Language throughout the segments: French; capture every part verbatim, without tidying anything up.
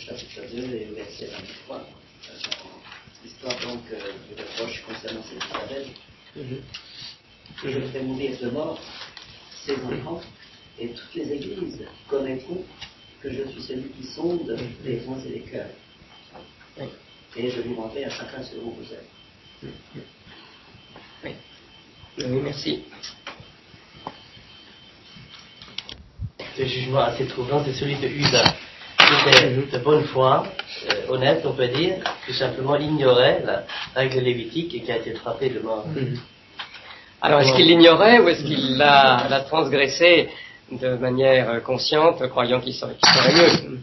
chapitre deux et au verset vingt-trois, euh, l'histoire donc euh, du reproche concernant cette Isabelle, mm-hmm. que je ferai mourir de mort ses enfants, et toutes les églises connaîtront que je suis celui qui sonde les reins et les cœurs. Et je vous rendrai à chacun selon vos œuvres. Oui. Oui, merci. Le jugement assez troublant, c'est celui de Uda, qui était de bonne foi, euh, honnête, on peut dire, qui simplement ignorait la règle lévitique et qui a été frappé de mort. Mm-hmm. Alors, est-ce qu'il l'ignorait ou est-ce qu'il l'a, l'a transgressé de manière consciente, croyant qu'il serait, qu'il serait mieux?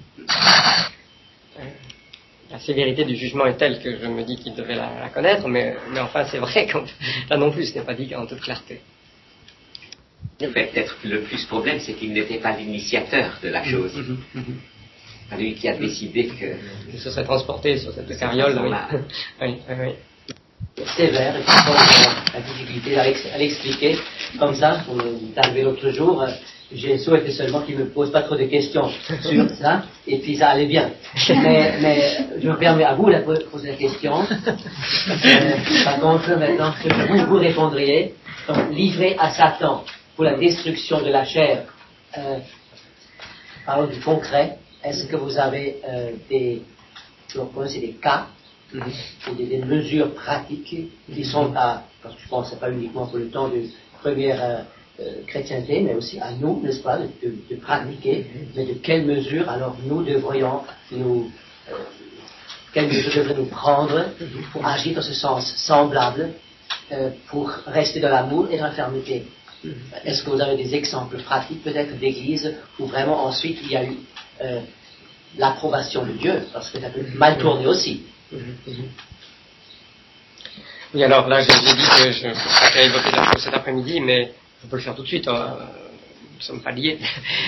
La sévérité du jugement est telle que je me dis qu'il devait la, la connaître, mais, mais enfin, c'est vrai que là non plus, ce n'est pas dit en toute clarté. Peut-être que le plus problème, c'est qu'il n'était pas l'initiateur de la chose. Mm-hmm. C'est lui qui a décidé que... que ce serait transporté sur cette carriole. Oui. oui, oui, oui. Sévère, et qui pose la difficulté à l'expliquer. Comme ça, on est arrivé l'autre jour, j'ai souhaité seulement qu'il ne me pose pas trop de questions sur ça, et puis ça allait bien. Mais, mais je me permets à vous de poser la question. Euh, par contre, maintenant, ce que vous, vous répondriez, donc, livré à Satan pour la destruction de la chair, euh, parlons du concret, est-ce que vous avez euh, des, vous connaissez des cas, ou des, des mesures pratiques qui sont à, parce que je pense que ce n'est pas uniquement pour le temps de première euh, euh, chrétienté, mais aussi à nous, n'est-ce pas, de, de, de pratiquer, mais de quelles mesures alors nous devrions nous, euh, quelles mesures devrions nous prendre pour agir dans ce sens semblable, euh, pour rester dans l'amour et dans la fermeté. Est-ce que vous avez des exemples pratiques peut-être d'églises où vraiment ensuite il y a eu euh, l'approbation de Dieu, parce que ça peut mal tourner aussi. Oui, alors là, j'ai dit que je ne peux pas évoquer la chose cet après-midi, mais je peux le faire tout de suite. Hein. Nous ne sommes pas liés.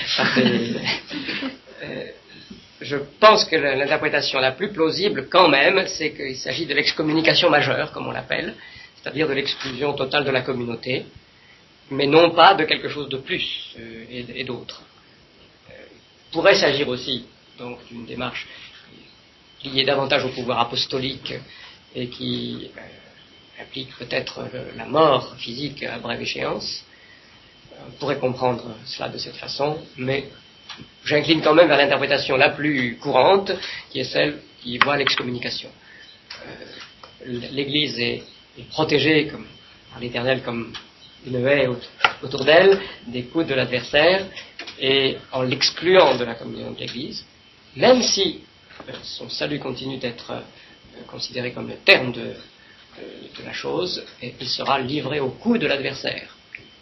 euh, je pense que l'interprétation la plus plausible, quand même, c'est qu'il s'agit de l'excommunication majeure, comme on l'appelle, c'est-à-dire de l'exclusion totale de la communauté, mais non pas de quelque chose de plus euh, et, et d'autre. Euh, pourrait s'agir aussi, donc, d'une démarche liée davantage au pouvoir apostolique et qui euh, implique peut-être le, la mort physique à brève échéance. On pourrait comprendre cela de cette façon, mais j'incline quand même vers l'interprétation la plus courante, qui est celle qui voit l'excommunication. Euh, L'Église est, est protégée comme, par l'Éternel comme une haie autour d'elle des coups de l'adversaire, et en l'excluant de la communion de l'Église, même si euh, son salut continue d'être euh, considéré comme le terme de, de, de la chose, et il sera livré au coup de l'adversaire.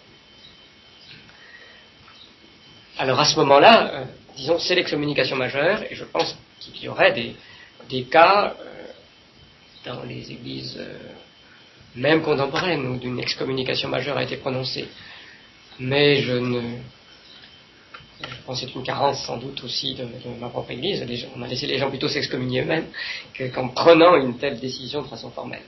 Alors à ce moment-là, euh, disons, c'est l'excommunication majeure, et je pense qu'il y aurait des, des cas euh, dans les églises euh, même contemporaines où une excommunication majeure a été prononcée. Mais je ne... Je pense que c'est une carence sans doute aussi de, de ma propre église. Les gens, on a laissé les gens plutôt s'excommunier eux-mêmes qu'en prenant une telle décision de façon formelle.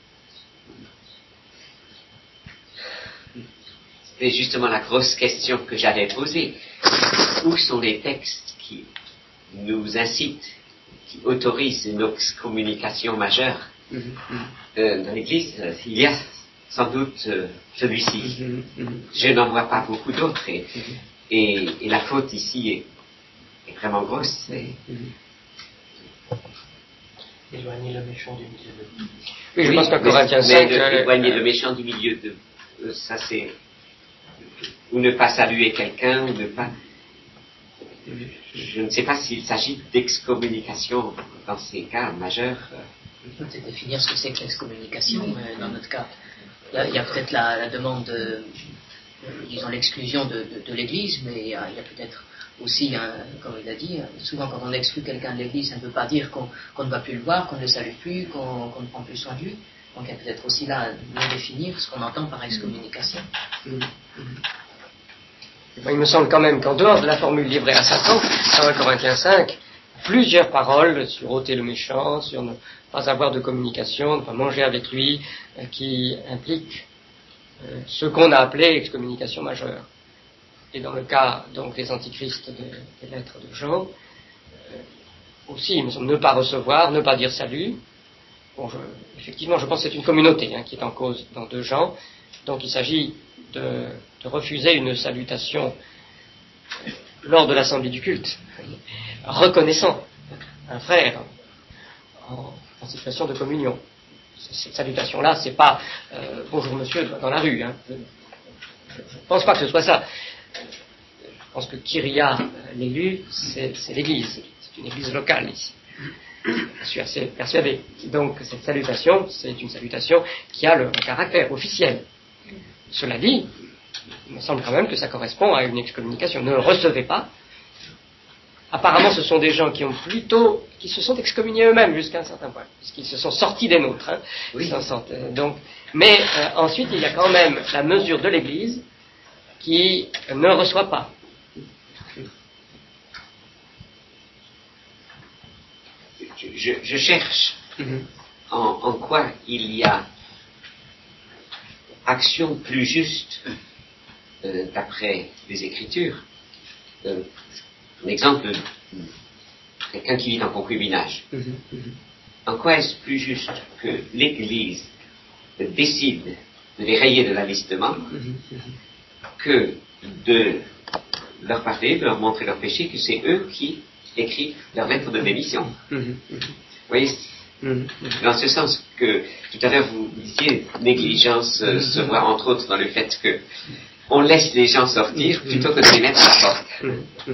C'est justement la grosse question que j'allais poser. Où sont les textes qui nous incitent, qui autorisent une excommunication majeure? Mm-hmm. euh, Dans l'Église, il y a sans doute euh, celui-ci. Mm-hmm. Je n'en vois pas beaucoup d'autres. Et, mm-hmm. et, et la faute ici est, est vraiment grosse. Et... Mm-hmm. Éloigner le méchant du milieu de... Oui, je oui, pense qu'en Corinthiens cinq... Euh, éloigner euh, le méchant du milieu de... Euh, ça c'est... Ou ne pas saluer quelqu'un, ou ne pas... Je ne sais pas s'il s'agit d'excommunication dans ces cas majeurs. C'est définir ce que c'est que l'excommunication, mais dans notre cas. Il y a, il y a peut-être la, la demande de, disons, l'exclusion de, de, de l'Église, mais il y a, il y a peut-être aussi, un, comme il a dit, souvent quand on exclut quelqu'un de l'Église, ça ne veut pas dire qu'on, qu'on ne va plus le voir, qu'on ne le salue plus, qu'on, qu'on ne prend plus soin de lui. Donc il y a peut-être aussi là de définir ce qu'on entend par excommunication. Mmh. Il me semble quand même qu'en dehors de la formule livrée à Satan, dans un Corinthiens cinq, plusieurs paroles sur ôter le méchant, sur ne pas avoir de communication, ne pas manger avec lui, euh, qui impliquent euh, ce qu'on a appelé excommunication majeure. Et dans le cas donc des antichrists des, des lettres de Jean, euh, aussi, il me semble, ne pas recevoir, ne pas dire salut. Bon, je, effectivement, je pense que c'est une communauté hein, qui est en cause dans deux gens. Donc il s'agit de, de refuser une salutation lors de l'assemblée du culte, reconnaissant un frère en, en situation de communion. Cette salutation-là, c'est pas euh, bonjour monsieur dans la rue. Hein. Je ne pense pas que ce soit ça. Je pense que Kyria, l'élu, c'est, c'est l'église. C'est une église locale ici. Je suis assez persuadé. Donc cette salutation, c'est une salutation qui a le caractère officiel. Cela dit, il me semble quand même que ça correspond à une excommunication. Ne le recevez pas. Apparemment, ce sont des gens qui ont plutôt, qui se sont excommuniés eux-mêmes jusqu'à un certain point, puisqu'ils se sont sortis des nôtres. Hein, oui. Donc, mais euh, ensuite, il y a quand même la mesure de l'Église qui ne reçoit pas. Je, je, je cherche mm-hmm. en, en quoi il y a action plus juste euh, d'après les Écritures. Euh, un exemple, quelqu'un qui vit en concubinage. Mm-hmm. Mm-hmm. En quoi est-ce plus juste que l'Église décide de les rayer de la liste de membres mm-hmm. que de leur parler, de leur montrer leur péché, que c'est eux qui écrivent leur lettre de démission. Mm-hmm. Vous voyez, mm-hmm. dans ce sens que tout à l'heure vous disiez, négligence euh, se voit entre autres dans le fait que on laisse les gens sortir mm-hmm. plutôt que de les mettre à la porte. Mm-hmm.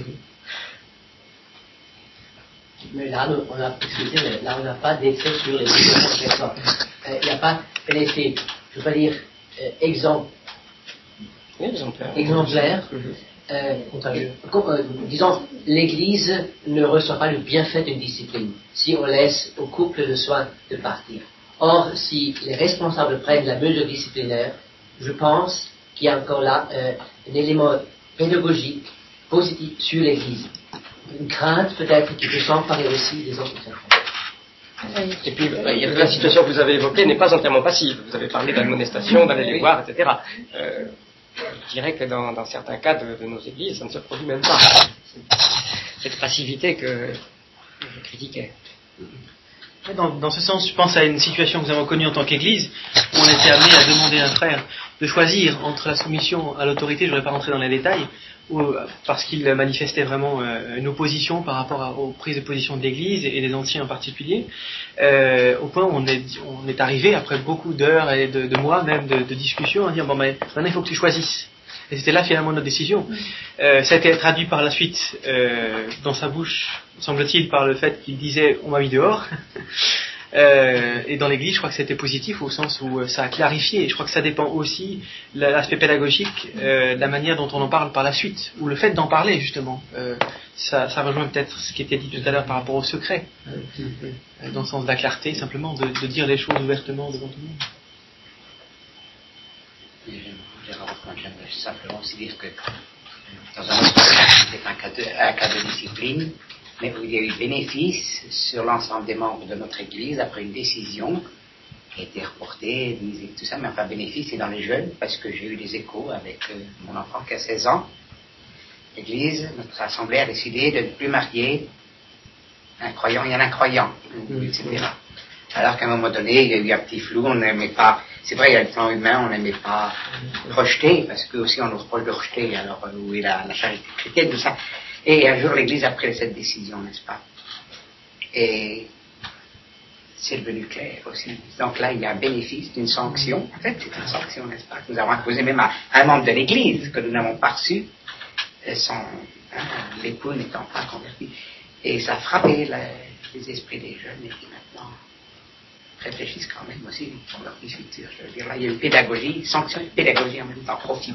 Mais là, on a, excusez, là, on n'a pas d'effet sur les différentes personnes. Euh, il n'y a pas un effet, je ne veux pas dire euh, exemple, exemplaire. exemplaire euh, euh, euh, disons, l'Église ne reçoit pas le bienfait d'une discipline si on laisse au couple le soin de partir. Or, si les responsables prennent la mesure disciplinaire, je pense qu'il y a encore là euh, un élément pédagogique positif sur l'Église. Une crainte peut-être qui peut s'emparer aussi des autres enfants. Et puis, la situation que vous avez évoquée n'est pas entièrement passive. Vous avez parlé d'admonestation, d'aller les voir, et cetera. Euh, je dirais que dans, dans certains cas de, de nos églises, ça ne se produit même pas. Cette passivité que je critiquais. Dans, dans ce sens, je pense à une situation que nous avons connue en tant qu'Église, où on était amené à demander à un frère de choisir entre la soumission à l'autorité, je ne vais pas rentrer dans les détails, ou, parce qu'il manifestait vraiment euh, une opposition par rapport à, aux prises de position de l'Église et, et des anciens en particulier, euh, au point où on est, on est arrivé, après beaucoup d'heures et de, de mois même de, de discussions, à dire bon ben maintenant il faut que tu choisisses. Et c'était là finalement notre décision. Euh, ça a été traduit par la suite euh, dans sa bouche, semble-t-il, par le fait qu'il disait on m'a mis dehors. Euh, et dans l'Église, je crois que c'était positif au sens où ça a clarifié. Et je crois que ça dépend aussi de l'aspect pédagogique, euh, de la manière dont on en parle par la suite, ou le fait d'en parler justement. Euh, ça, ça rejoint peut-être ce qui était dit tout à l'heure par rapport au secret, euh, dans le sens de la clarté, simplement de, de dire les choses ouvertement devant tout le monde. J'aimerais simplement aussi dire que dans un autre cas, c'était un cas de, un cas de discipline, mais où il y a eu bénéfice sur l'ensemble des membres de notre Église après une décision qui a été reportée, mise et tout ça, mais enfin bénéfice c'est dans les jeunes, parce que j'ai eu des échos avec euh, mon enfant qui a seize ans. L'Église, notre assemblée a décidé de ne plus marier un croyant et un incroyant, et cetera. Alors qu'à un moment donné, il y a eu un petit flou, on n'aimait pas, c'est vrai, il y a le plan humain, on n'aimait pas rejeter, parce que aussi on nous reproche de rejeter, alors où est la, la charité chrétienne, tout ça. Et un jour, l'Église a pris cette décision, n'est-ce pas? Et c'est devenu clair aussi. Donc là, il y a un bénéfice d'une sanction. En fait, c'est une sanction, n'est-ce pas? Que nous avons imposé même à un membre de l'Église, que nous n'avons pas reçu, son, hein, l'époux n'étant pas converti. Et ça a frappé la, les esprits des jeunes, et qui maintenant réfléchissent quand même aussi pour leur vie future. Je veux dire, là, il y a une pédagogie, sanction et pédagogie en même temps, profit.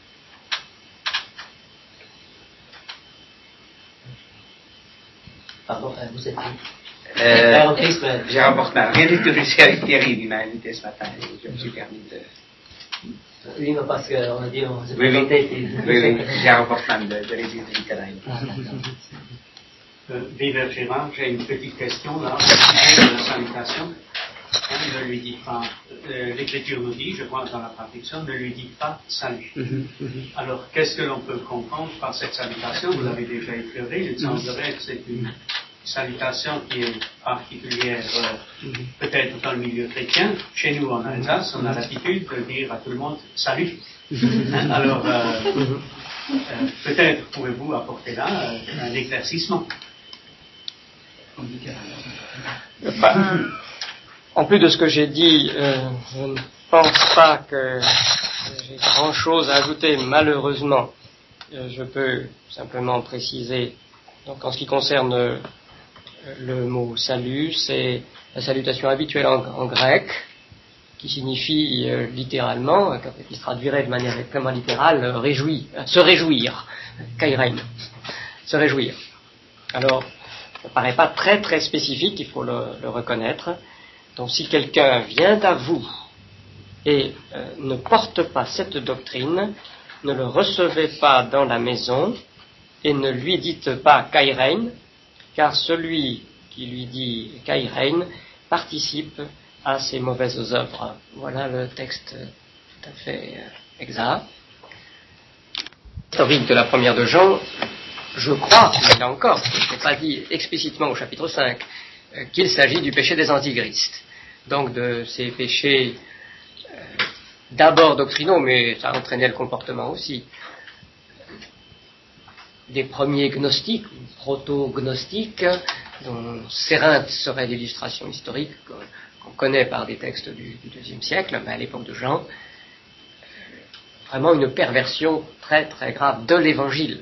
Pardon, vous êtes euh, J'ai rapporté rien du tout, je suis avec Thierry, il m'a invité ce matin et je me suis permis de... Oui, non, parce qu'on a dit on s'est oui, présenté. Oui, oui, oui, j'ai un rapportement de, de l'église de l'Italie. Euh, Vive Gérard, j'ai une petite question là, au sujet de la salutation. On ne lui dit pas, euh, l'Écriture nous dit, je crois dans la traduction, ne lui dit pas salut. Mm-hmm, mm-hmm. Alors, qu'est-ce que l'on peut comprendre par cette salutation? Vous l'avez déjà effleuré, il semblerait que c'est une salutation qui est particulière euh, peut-être dans le milieu chrétien. Chez nous en Alsace, on a l'habitude de dire à tout le monde salut. Alors euh, euh, peut-être pouvez-vous apporter là euh, un éclaircissement. En plus de ce que j'ai dit, euh, je ne pense pas que j'ai grand-chose à ajouter, malheureusement. Euh, je peux simplement préciser, donc en ce qui concerne euh, le mot salut, c'est la salutation habituelle en, en grec, qui signifie euh, littéralement, euh, qui se traduirait de manière extrêmement littérale, euh, réjouir, euh, se réjouir, kairein, se réjouir. Alors, ça ne paraît pas très très spécifique, il faut le, le reconnaître. Donc si quelqu'un vient à vous et euh, ne porte pas cette doctrine, ne le recevez pas dans la maison et ne lui dites pas kairein, car celui qui lui dit kairein participe à ses mauvaises œuvres. Voilà le texte tout à fait euh, exact. Historique de la première de Jean, je crois, mais là encore, je n'ai pas dit explicitement au chapitre cinq, euh, qu'il s'agit du péché des antichrists. Donc de ces péchés euh, d'abord doctrinaux, mais ça entraînait le comportement aussi, des premiers gnostiques, ou proto-gnostiques, dont Cérinthe serait l'illustration historique qu'on connaît par des textes du, du deuxième siècle, mais à l'époque de Jean, vraiment une perversion très très grave de l'évangile.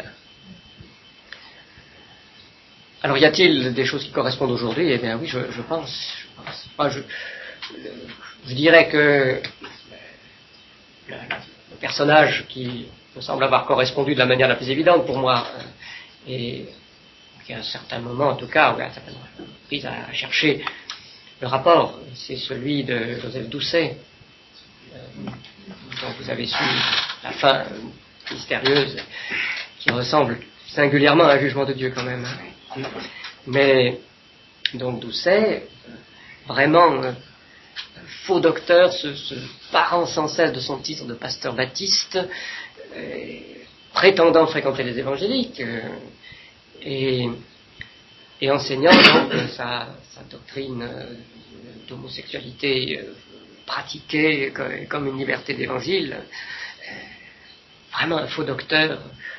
Alors y a-t-il des choses qui correspondent aujourd'hui? Eh bien oui, je, je pense. Je, pense. Enfin, je, je dirais que le, le personnage qui me semble avoir correspondu de la manière la plus évidente pour moi, et qui à un certain moment, en tout cas, ou à un certain moment, prise à chercher le rapport, c'est celui de Joseph Doucet, euh, dont vous avez su la fin euh, mystérieuse, qui ressemble singulièrement à un jugement de Dieu quand même. Mais donc Doucet, vraiment euh, faux docteur, se, se parant sans cesse de son titre de pasteur baptiste, euh, prétendant fréquenter les évangéliques, euh, et, et enseignant donc sa, sa doctrine euh, d'homosexualité euh, pratiquée comme, comme une liberté d'évangile, euh, vraiment un faux docteur,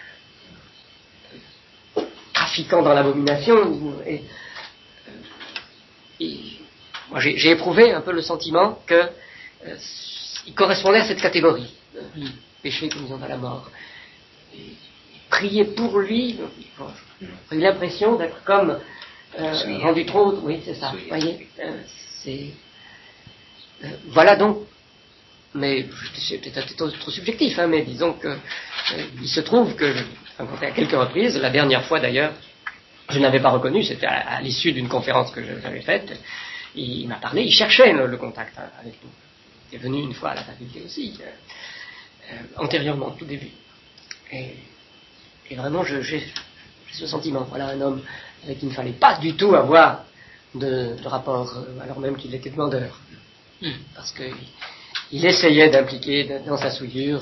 euh, trafiquant dans l'abomination. Et, euh, et moi j'ai, j'ai éprouvé un peu le sentiment que euh, il correspondait à cette catégorie, euh, péché conduisant à la mort. Et, prier pour lui, j'ai eu l'impression d'être comme euh, rendu trop, oui c'est ça, vous voyez, euh, c'est euh, voilà donc, mais c'est peut-être trop, trop subjectif, hein, mais disons que euh, il se trouve que, enfin, à quelques reprises, la dernière fois d'ailleurs, je n'avais pas reconnu, c'était à, à l'issue d'une conférence que j'avais faite, il, il m'a parlé, il cherchait le, le contact hein, avec nous, il était venu une fois à la faculté aussi, euh, euh, antérieurement, au tout début, et Et vraiment, je, j'ai, j'ai ce sentiment. Voilà un homme avec qui il ne fallait pas du tout avoir de, de rapport, euh, alors même qu'il était demandeur. Mmh. Parce qu'il il essayait d'impliquer dans sa souillure.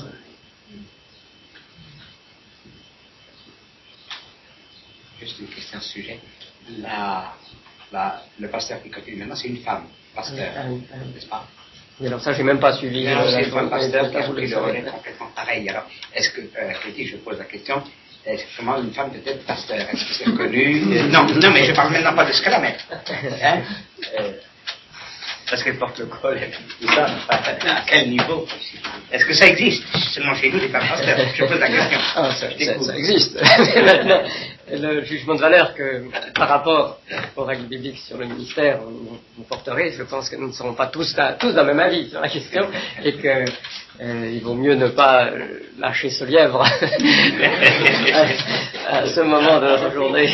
Juste une question au sujet. La, la, le pasteur qui continue maintenant, c'est une femme, pasteur, ah oui, ah oui. N'est-ce pas? Et alors ça, j'ai même pas suivi. Alors, euh, c'est un pasteur qui a pris le relais complètement pareil. Alors, est-ce que, euh, Cléty, je pose la question, est-ce que comment une femme peut être pasteur? Est-ce que c'est reconnu? euh, Non, non, mais je parle maintenant pas de ce cas-là, mais, hein, euh, parce qu'elle porte le col et tout ça, à quel niveau? Est-ce que ça existe? Seulement chez nous, les femmes pasteurs. Je pose la question. Ah, ça, ça, ça existe. Maintenant, le jugement de valeur que, par rapport aux règles bibliques sur le ministère, vous, vous porterez, je pense que nous ne serons pas tous, tous d'un même avis sur la question, et que euh, il vaut mieux ne pas euh, lâcher ce lièvre à, à ce moment de notre journée.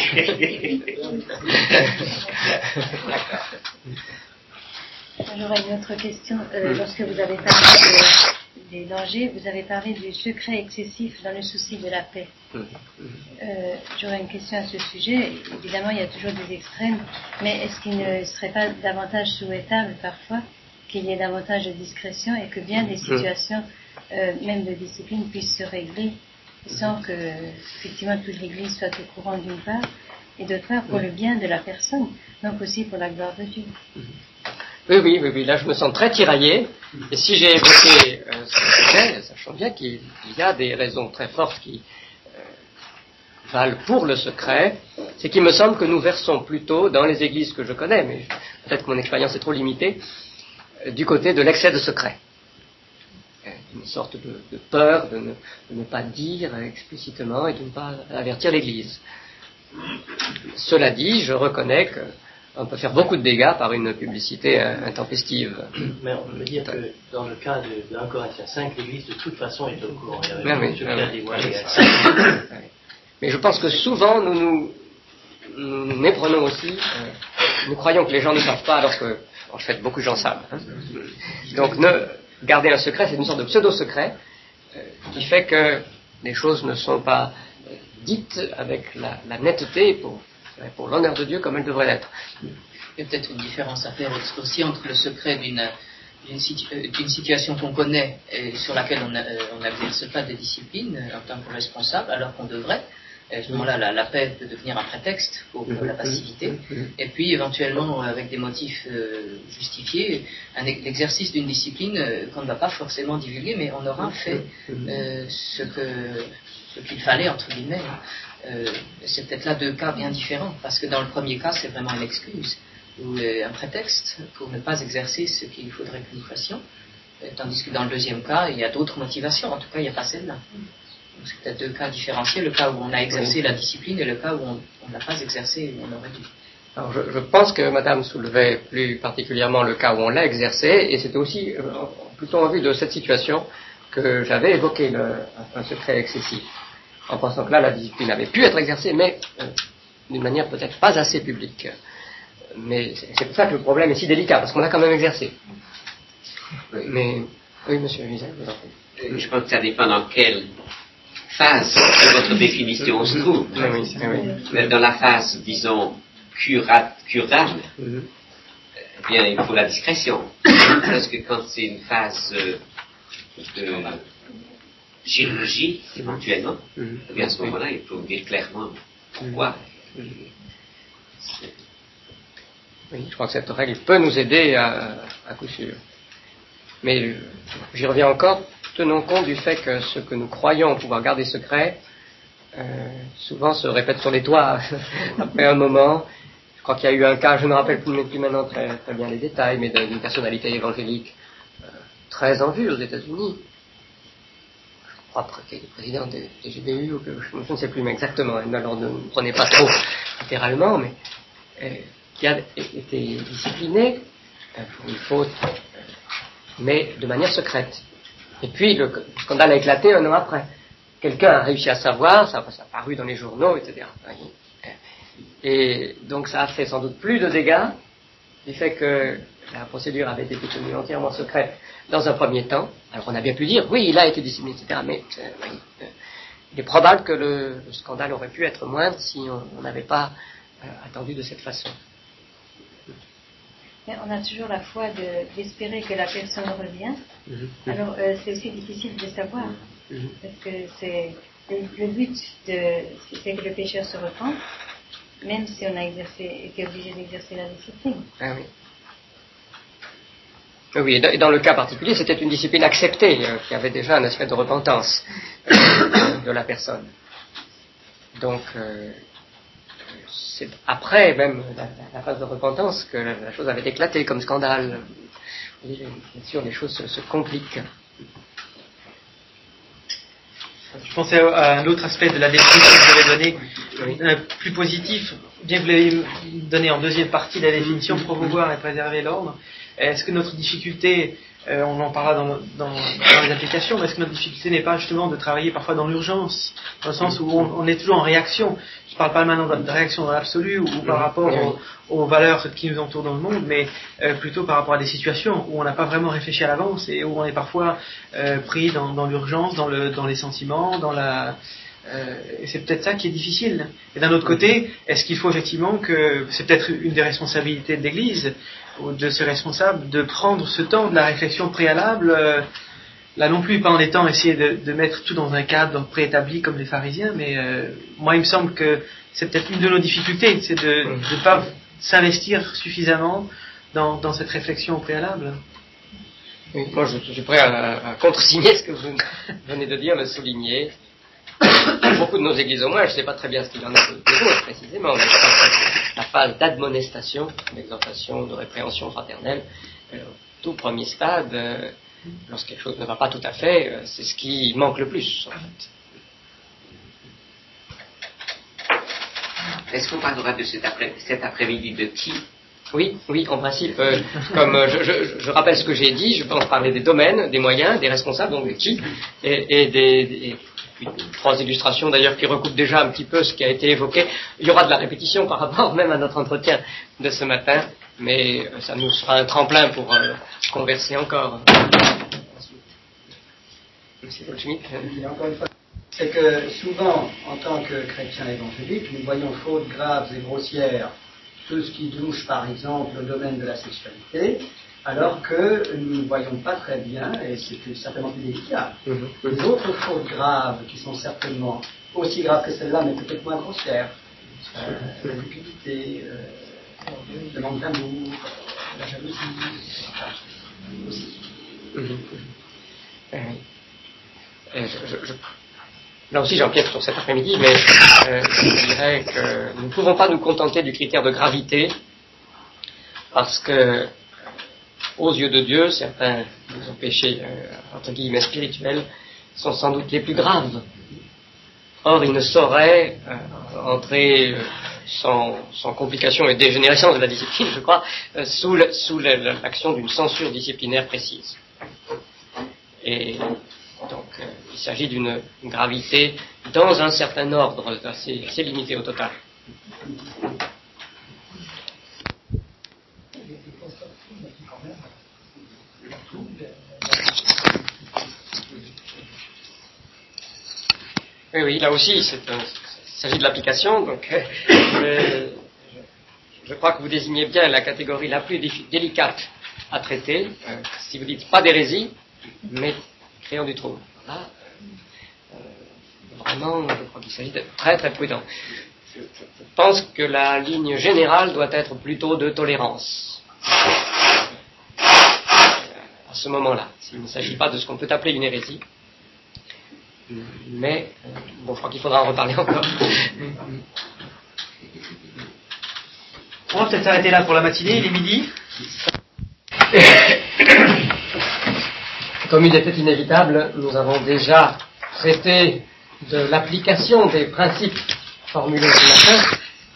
J'aurais une autre question. Euh, lorsque vous avez parlé de, des dangers, vous avez parlé du secret excessif dans le souci de la paix. Euh, j'aurais une question à ce sujet. Évidemment, il y a toujours des extrêmes, mais est-ce qu'il ne serait pas davantage souhaitable parfois qu'il y ait davantage de discrétion et que bien des situations, euh, même de discipline, puissent se régler sans que, effectivement, toute l'Église soit au courant d'une part, et d'autre part pour oui. le bien de la personne, donc aussi pour la gloire de Dieu. Oui, oui, oui, oui. Là je me sens très tiraillé, et si j'ai évoqué euh, ce sujet, sachant bien qu'il y a des raisons très fortes qui euh, valent pour le secret, c'est qu'il me semble que nous versons plutôt, dans les églises que je connais, mais peut-être que mon expérience est trop limitée, euh, du côté de l'excès de secret. Une sorte de, de peur de ne, de ne pas dire explicitement et de ne pas avertir l'Église. Cela dit, je reconnais qu'on peut faire beaucoup de dégâts par une publicité intempestive. Mais on peut dire que dans le cas de, de un Corinthiens cinq, l'Église de toute façon est au courant. Il y avait oui, oui, oui. Mais je pense que souvent nous nous, nous, nous méprenons aussi. Euh, nous croyons que les gens ne savent pas alors que, en fait, beaucoup de gens savent. Hein. Donc ne garder un secret, c'est une sorte de pseudo-secret euh, qui fait que les choses ne sont pas euh, dites avec la, la netteté pour, pour l'honneur de Dieu comme elles devraient l'être. Il y a peut-être une différence à faire aussi entre le secret d'une, d'une, situ- d'une situation qu'on connaît et sur laquelle on n'exerce pas de discipline en tant que responsable, alors qu'on devrait. À ce moment-là, la, la paix peut devenir un prétexte pour euh, la passivité. Et puis, éventuellement, avec des motifs euh, justifiés, un, l'exercice d'une discipline euh, qu'on ne va pas forcément divulguer, mais on aura fait euh, ce, que, ce qu'il fallait, entre guillemets. Euh, c'est peut-être là deux cas bien différents, parce que dans le premier cas, c'est vraiment une excuse, ou euh, un prétexte pour ne pas exercer ce qu'il faudrait que nous fassions, euh, tandis que dans le deuxième cas, il y a d'autres motivations, en tout cas, il n'y a pas celle-là. Donc c'est peut-être deux cas différenciés, le cas où on a exercé oui. la discipline et le cas où on n'a pas exercé et où on aurait dû. Alors je, je pense que Madame soulevait plus particulièrement le cas où on l'a exercé, et c'était aussi euh, plutôt en vue de cette situation que j'avais évoqué le, un secret excessif, en pensant que là la discipline avait pu être exercée, mais euh, d'une manière peut-être pas assez publique. Mais c'est, c'est pour ça que le problème est si délicat, parce qu'on l'a quand même exercé. Mais oui, Monsieur Mizel, vous en faites. Je pense que ça dépend dans quelle phase de votre définition se trouve. Oui, oui, oui. Dans la phase, disons, cura, curale, mm-hmm. eh bien, il faut la discrétion. Parce que quand c'est une phase euh, de chirurgie, éventuellement, mm-hmm. eh bien, à ce moment-là, il faut dire clairement pourquoi. Mm-hmm. Oui, je crois que cette règle peut nous aider à, à coup sûr. Mais j'y reviens encore. Tenons compte du fait que ce que nous croyons pouvoir garder secret, euh, souvent se répète sur les toits après un moment. Je crois qu'il y a eu un cas, je ne me rappelle plus, plus maintenant très, très bien les détails, mais d'une personnalité évangélique euh, très en vue aux États-Unis. Je crois qu'il est président des, des G B U, ou que je, je ne sais plus mais exactement, alors ne me prenez pas trop littéralement, mais euh, qui a été discipliné euh, pour une faute, euh, mais de manière secrète. Et puis le scandale a éclaté un an après. Quelqu'un a réussi à savoir, ça a paru dans les journaux, et cetera. Et donc ça a fait sans doute plus de dégâts du fait que la procédure avait été tenue entièrement secrète dans un premier temps. Alors on a bien pu dire, oui, il a été discipliné, et cetera. Mais euh, euh, il est probable que le, le scandale aurait pu être moindre si on n'avait pas euh, attendu de cette façon. Mais on a toujours la foi de, d'espérer que la personne revient. Mm-hmm. Alors euh, c'est aussi difficile de savoir, mm-hmm. parce que c'est le, le but de, c'est que le pécheur se repente, même si on a exercé, été obligé d'exercer la discipline. Ah oui. Oui, et dans le cas particulier, c'était une discipline acceptée, euh, qui avait déjà un aspect de repentance euh, de la personne. Donc, euh, c'est après même la, la phase de repentance que la, la chose avait éclaté comme scandale. Et, bien sûr, les choses se, se compliquent. Je pensais à un autre aspect de la définition que vous avez donnée, oui. euh, plus positif, bien que vous l'ayez donné en deuxième partie de la définition, promouvoir et préserver l'ordre. Est-ce que notre difficulté, euh, on en parlera dans, dans, dans les applications, mais est-ce que notre difficulté n'est pas justement de travailler parfois dans l'urgence, dans le sens où on, on est toujours en réaction? Je ne parle pas maintenant de réaction dans l'absolu ou, ou par rapport aux, aux valeurs qui nous entourent dans le monde, mais euh, plutôt par rapport à des situations où on n'a pas vraiment réfléchi à l'avance et où on est parfois euh, pris dans, dans l'urgence, dans, le, dans les sentiments, dans la... Euh, et c'est peut-être ça qui est difficile. Et d'un autre côté, est-ce qu'il faut effectivement que... C'est peut-être une des responsabilités de l'Église, ou de ses responsables, de prendre ce temps de la réflexion préalable, euh, là non plus, pas en étant essayer de, de mettre tout dans un cadre préétabli comme les pharisiens, mais euh, moi il me semble que c'est peut-être une de nos difficultés, c'est de ne pas s'investir suffisamment dans, dans cette réflexion au préalable. Oui, moi je, je suis prêt à, à contre-signer ce que vous venez de dire, le souligner. Beaucoup de nos églises au moins, je ne sais pas très bien ce qu'il en est des autres précisément, mais la phase d'admonestation, d'exhortation, de répréhension fraternelle, euh, tout premier stade, euh, lorsque quelque chose ne va pas tout à fait, euh, c'est ce qui manque le plus en fait. Est-ce qu'on parlera de cet, après, cet après-midi de qui? Oui, oui, en principe, euh, comme euh, je, je, je rappelle ce que j'ai dit, je pense parler des domaines, des moyens, des responsables, donc des qui, et, et des, des puis, trois illustrations d'ailleurs qui recoupent déjà un petit peu ce qui a été évoqué. Il y aura de la répétition par rapport même à notre entretien de ce matin, mais euh, ça nous sera un tremplin pour euh, converser encore. Monsieur Goldschmidt. Encore une fois, c'est que souvent, en tant que chrétiens évangéliques, nous voyons fautes graves et grossières tout ce qui touche par exemple le domaine de la sexualité, alors que nous ne voyons pas très bien, et c'est certainement plus délicat, mm-hmm. les autres fautes graves qui sont certainement aussi graves que celles-là, mais peut-être moins grossières, euh, la cupidité, euh, le manque d'amour, euh, la jalousie, enfin, aussi. Mm-hmm. Euh, euh, je, je, Là aussi, j'empiète sur cet après-midi, mais euh, je dirais que nous ne pouvons pas nous contenter du critère de gravité, parce que, aux yeux de Dieu, certains de nos péchés, euh, entre guillemets, spirituels, sont sans doute les plus graves. Or, il ne saurait euh, entrer euh, sans, sans complication et dégénérescence de la discipline, je crois, euh, sous, le, sous le, l'action d'une censure disciplinaire précise. Et donc, euh, il s'agit d'une gravité dans un certain ordre, assez, assez limité au total. Oui, oui, là aussi, c'est un, il s'agit de l'application, donc euh, je, je crois que vous désignez bien la catégorie la plus défi- délicate à traiter. Euh, si vous dites pas d'hérésie, mais créant du trouble. Là, euh, vraiment, je crois qu'il s'agit d'être très très prudent. Je, je, je pense que la ligne générale doit être plutôt de tolérance. Euh, à ce moment-là, s'il ne s'agit pas de ce qu'on peut appeler une hérésie. Mais, euh, bon, je crois qu'il faudra en reparler encore. On va peut-être s'arrêter là pour la matinée, il est midi. Comme il était inévitable, nous avons déjà traité de l'application des principes formulés ce matin,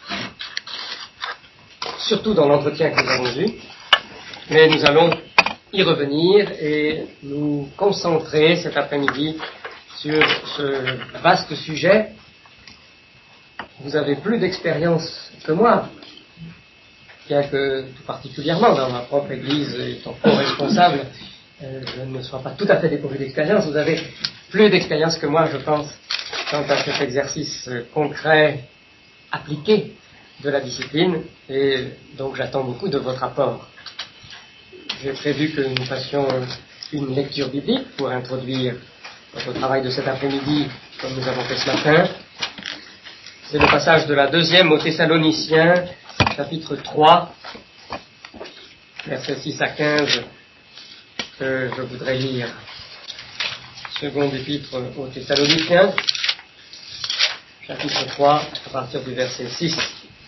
surtout dans l'entretien que nous avons eu, mais nous allons y revenir et nous concentrer cet après-midi sur ce vaste sujet. Vous avez plus d'expérience que moi, bien que tout particulièrement dans ma propre église étant co-responsable, euh, je ne sois pas tout à fait dépourvu d'expérience. Vous avez plus d'expérience que moi, je pense, quant à cet exercice euh, concret, appliqué de la discipline, et donc j'attends beaucoup de votre apport. J'ai prévu que nous fassions une lecture biblique pour introduire notre travail de cet après-midi, comme nous avons fait ce matin. C'est le passage de la deuxième aux Thessaloniciens, chapitre trois, versets six à quinze, que je voudrais lire. Seconde épître aux Thessaloniciens, chapitre trois, à partir du verset six.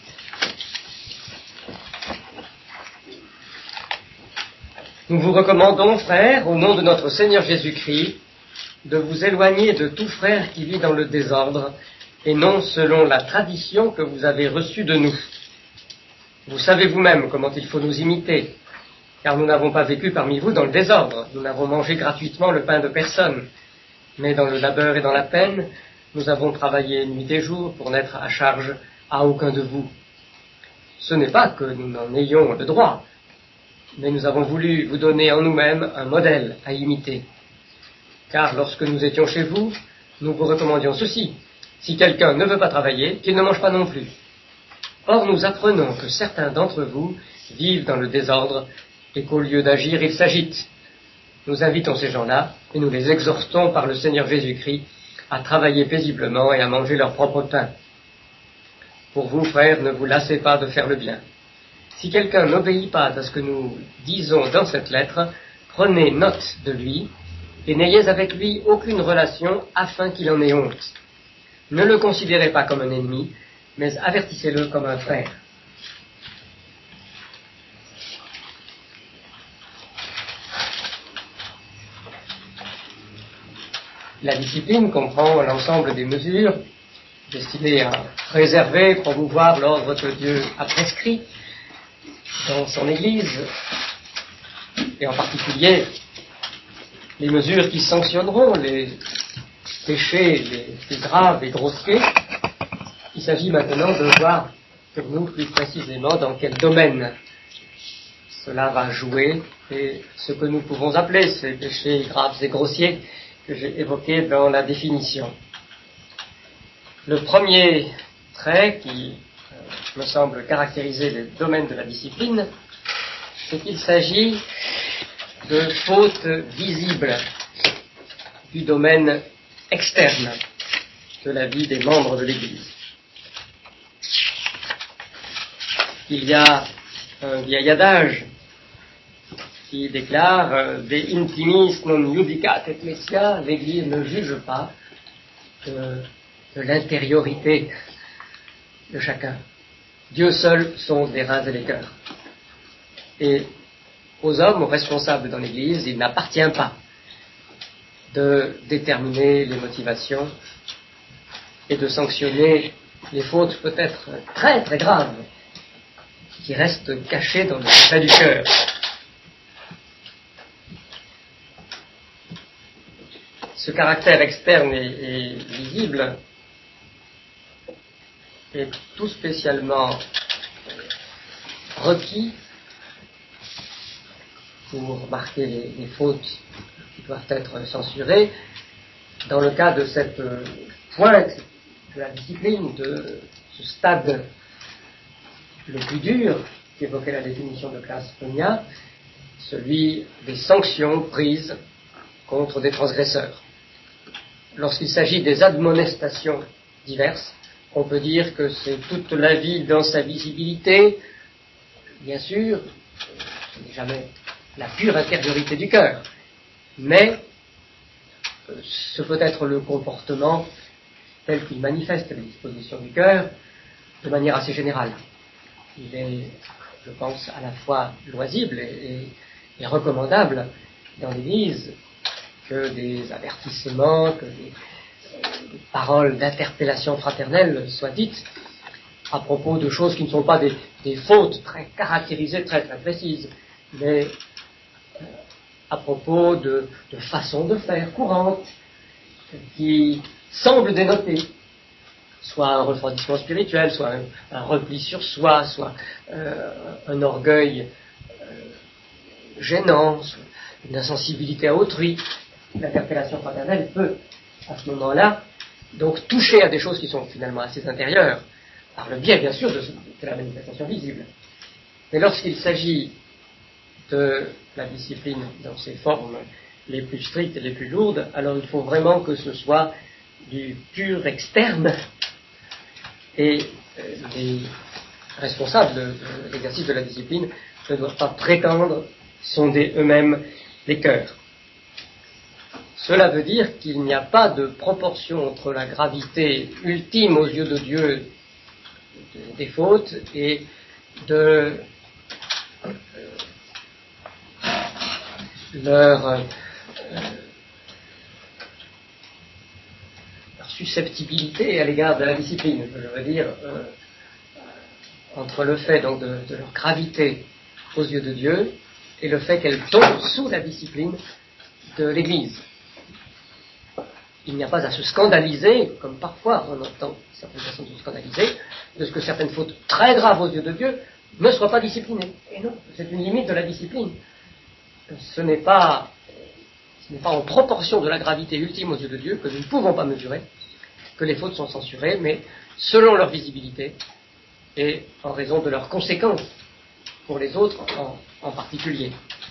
Nous vous recommandons, frères, au nom de notre Seigneur Jésus-Christ, de vous éloigner de tout frère qui vit dans le désordre, et non selon la tradition que vous avez reçue de nous. Vous savez vous-même comment il faut nous imiter, car nous n'avons pas vécu parmi vous dans le désordre, nous n'avons mangé gratuitement le pain de personne, mais dans le labeur et dans la peine, nous avons travaillé nuit et jour pour n'être à charge à aucun de vous. Ce n'est pas que nous n'en ayons le droit, mais nous avons voulu vous donner en nous-mêmes un modèle à imiter. Car lorsque nous étions chez vous, nous vous recommandions ceci: si quelqu'un ne veut pas travailler, qu'il ne mange pas non plus. Or, nous apprenons que certains d'entre vous vivent dans le désordre et qu'au lieu d'agir, ils s'agitent. Nous invitons ces gens-là et nous les exhortons par le Seigneur Jésus-Christ à travailler paisiblement et à manger leur propre pain. Pour vous, frères, ne vous lassez pas de faire le bien. Si quelqu'un n'obéit pas à ce que nous disons dans cette lettre, prenez note de lui et n'ayez avec lui aucune relation afin qu'il en ait honte. Ne le considérez pas comme un ennemi, mais avertissez-le comme un frère. La discipline comprend l'ensemble des mesures destinées à préserver, promouvoir l'ordre que Dieu a prescrit dans son Église, et en particulier les mesures qui sanctionneront les péchés les plus graves et grossiers. Il s'agit maintenant de voir pour nous plus précisément dans quel domaine cela va jouer et ce que nous pouvons appeler ces péchés graves et grossiers que j'ai évoqués dans la définition. Le premier trait qui euh, me semble caractériser le domaine de la discipline, c'est qu'il s'agit de fautes visibles du domaine externe de la vie des membres de l'Église. Il y a un vieil adage qui déclare euh, « De intimis non judicat ecclesia », l'Église ne juge pas de, de l'intériorité de chacun. Dieu seul sonde les reins et les cœurs. Et aux hommes, aux responsables dans l'Église, il n'appartient pas de déterminer les motivations et de sanctionner les fautes peut-être très très graves qui restent cachées dans le secret du cœur. Ce caractère externe et, et visible est tout spécialement requis pour marquer les, les fautes qui doivent être censurées dans le cas de cette pointe de la discipline, de ce stade le plus dur qu'évoquait la définition de classe Pugna, celui des sanctions prises contre des transgresseurs. Lorsqu'il s'agit des admonestations diverses, on peut dire que c'est toute la vie dans sa visibilité. Bien sûr, ce n'est jamais la pure intériorité du cœur, mais ce peut être le comportement tel qu'il manifeste les dispositions du cœur de manière assez générale. Il est, je pense, à la fois loisible et, et, et recommandable dans l'Église que des avertissements, que des, euh, des paroles d'interpellation fraternelle soient dites à propos de choses qui ne sont pas des, des fautes très caractérisées, très très précises, mais euh, à propos de, de façons de faire courantes qui semblent dénoter soit un refroidissement spirituel, soit un, un repli sur soi, soit euh, un orgueil euh, gênant, soit une insensibilité à autrui. L'interpellation fraternelle peut, à ce moment-là, donc toucher à des choses qui sont finalement assez intérieures, par le biais, bien sûr, de, de la manifestation visible. Mais lorsqu'il s'agit de la discipline dans ses formes les plus strictes et les plus lourdes, alors il faut vraiment que ce soit du pur externe, et euh, les responsables de, de l'exercice de la discipline ne doivent pas prétendre sonder eux-mêmes les cœurs. Cela veut dire qu'il n'y a pas de proportion entre la gravité ultime aux yeux de Dieu des fautes et de euh, leur, euh, leur susceptibilité à l'égard de la discipline. Je veux dire, euh, entre le fait donc de, de leur gravité aux yeux de Dieu et le fait qu'elles tombent sous la discipline de l'Église. Il n'y a pas à se scandaliser, comme parfois on entend certaines personnes se scandaliser, de ce que certaines fautes très graves aux yeux de Dieu ne soient pas disciplinées. Et non, c'est une limite de la discipline. Ce n'est pas, ce n'est pas en proportion de la gravité ultime aux yeux de Dieu que nous ne pouvons pas mesurer que les fautes sont censurées, mais selon leur visibilité et en raison de leurs conséquences pour les autres en, en particulier.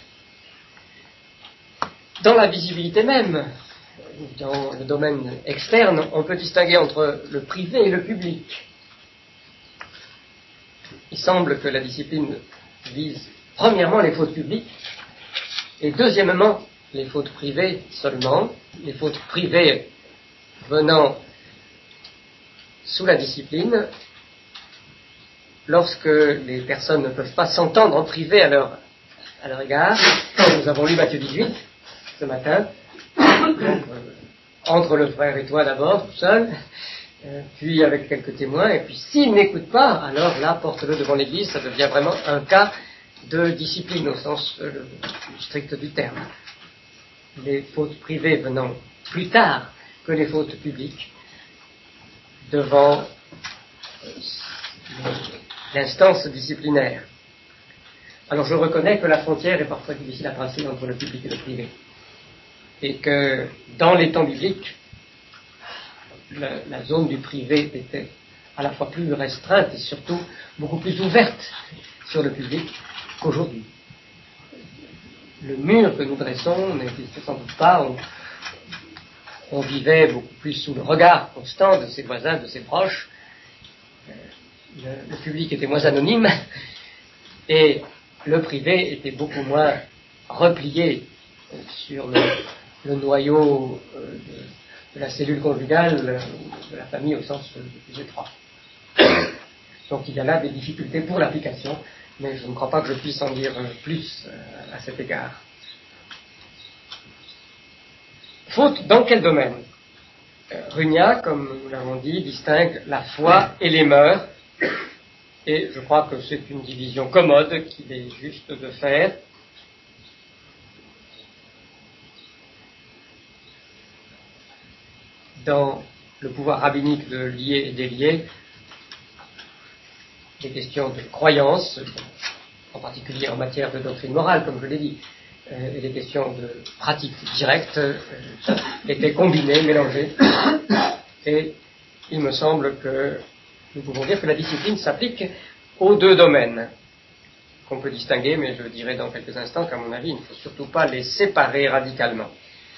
Dans la visibilité même, dans le domaine externe, on peut distinguer entre le privé et le public. il semble que la discipline vise premièrement les fautes publiques et deuxièmement les fautes privées seulement, les fautes privées venant sous la discipline lorsque les personnes ne peuvent pas s'entendre en privé à leur, à leur égard. Nous avons lu Matthieu dix-huit ce matin, donc, euh, entre le frère et toi d'abord, tout seul, euh, puis avec quelques témoins, et puis s'ils n'écoutent pas, alors là, porte-le devant l'Église, ça devient vraiment un cas de discipline au sens euh, strict du terme. Les fautes privées venant plus tard que les fautes publiques devant euh, l'instance disciplinaire. Alors je reconnais que la frontière est parfois difficile à tracer entre le public et le privé. Et que dans les temps bibliques, la, la zone du privé était à la fois plus restreinte et surtout beaucoup plus ouverte sur le public qu'aujourd'hui. Le mur que nous dressons n'existait sans doute pas. On, on vivait beaucoup plus sous le regard constant de ses voisins, de ses proches. Le, le public était moins anonyme et le privé était beaucoup moins replié sur le, le noyau euh, de, de la cellule conjugale, de la famille au sens le plus étroit. Donc il y a là des difficultés pour l'application, mais je ne crois pas que je puisse en dire plus euh, à cet égard. Faute dans quel domaine? euh, Runja, comme nous l'avons dit, distingue la foi et les mœurs. Et je crois que c'est une division commode qu'il est juste de faire. Dans le pouvoir rabbinique de lier et délier, les questions de croyance, en particulier en matière de doctrine morale, comme je l'ai dit, et les questions de pratique directe euh, étaient combinées, mélangées. Et il me semble que nous pouvons dire que la discipline s'applique aux deux domaines qu'on peut distinguer, mais je dirai dans quelques instants qu'à mon avis, il ne faut surtout pas les séparer radicalement.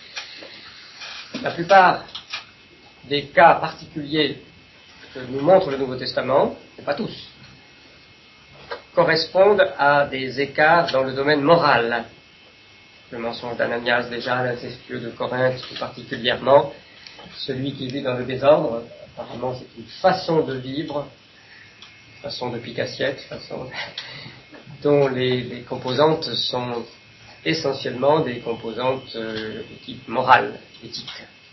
La plupart des cas particuliers que nous montre le Nouveau Testament, mais pas tous, correspondent à des écarts dans le domaine moral. Le mensonge d'Ananias déjà, l'incestueux de Corinthe tout particulièrement, celui qui vit dans le désordre, apparemment c'est une façon de vivre, façon de pique-assiette, façon dont les, les composantes sont essentiellement des composantes euh, de type moral, éthique.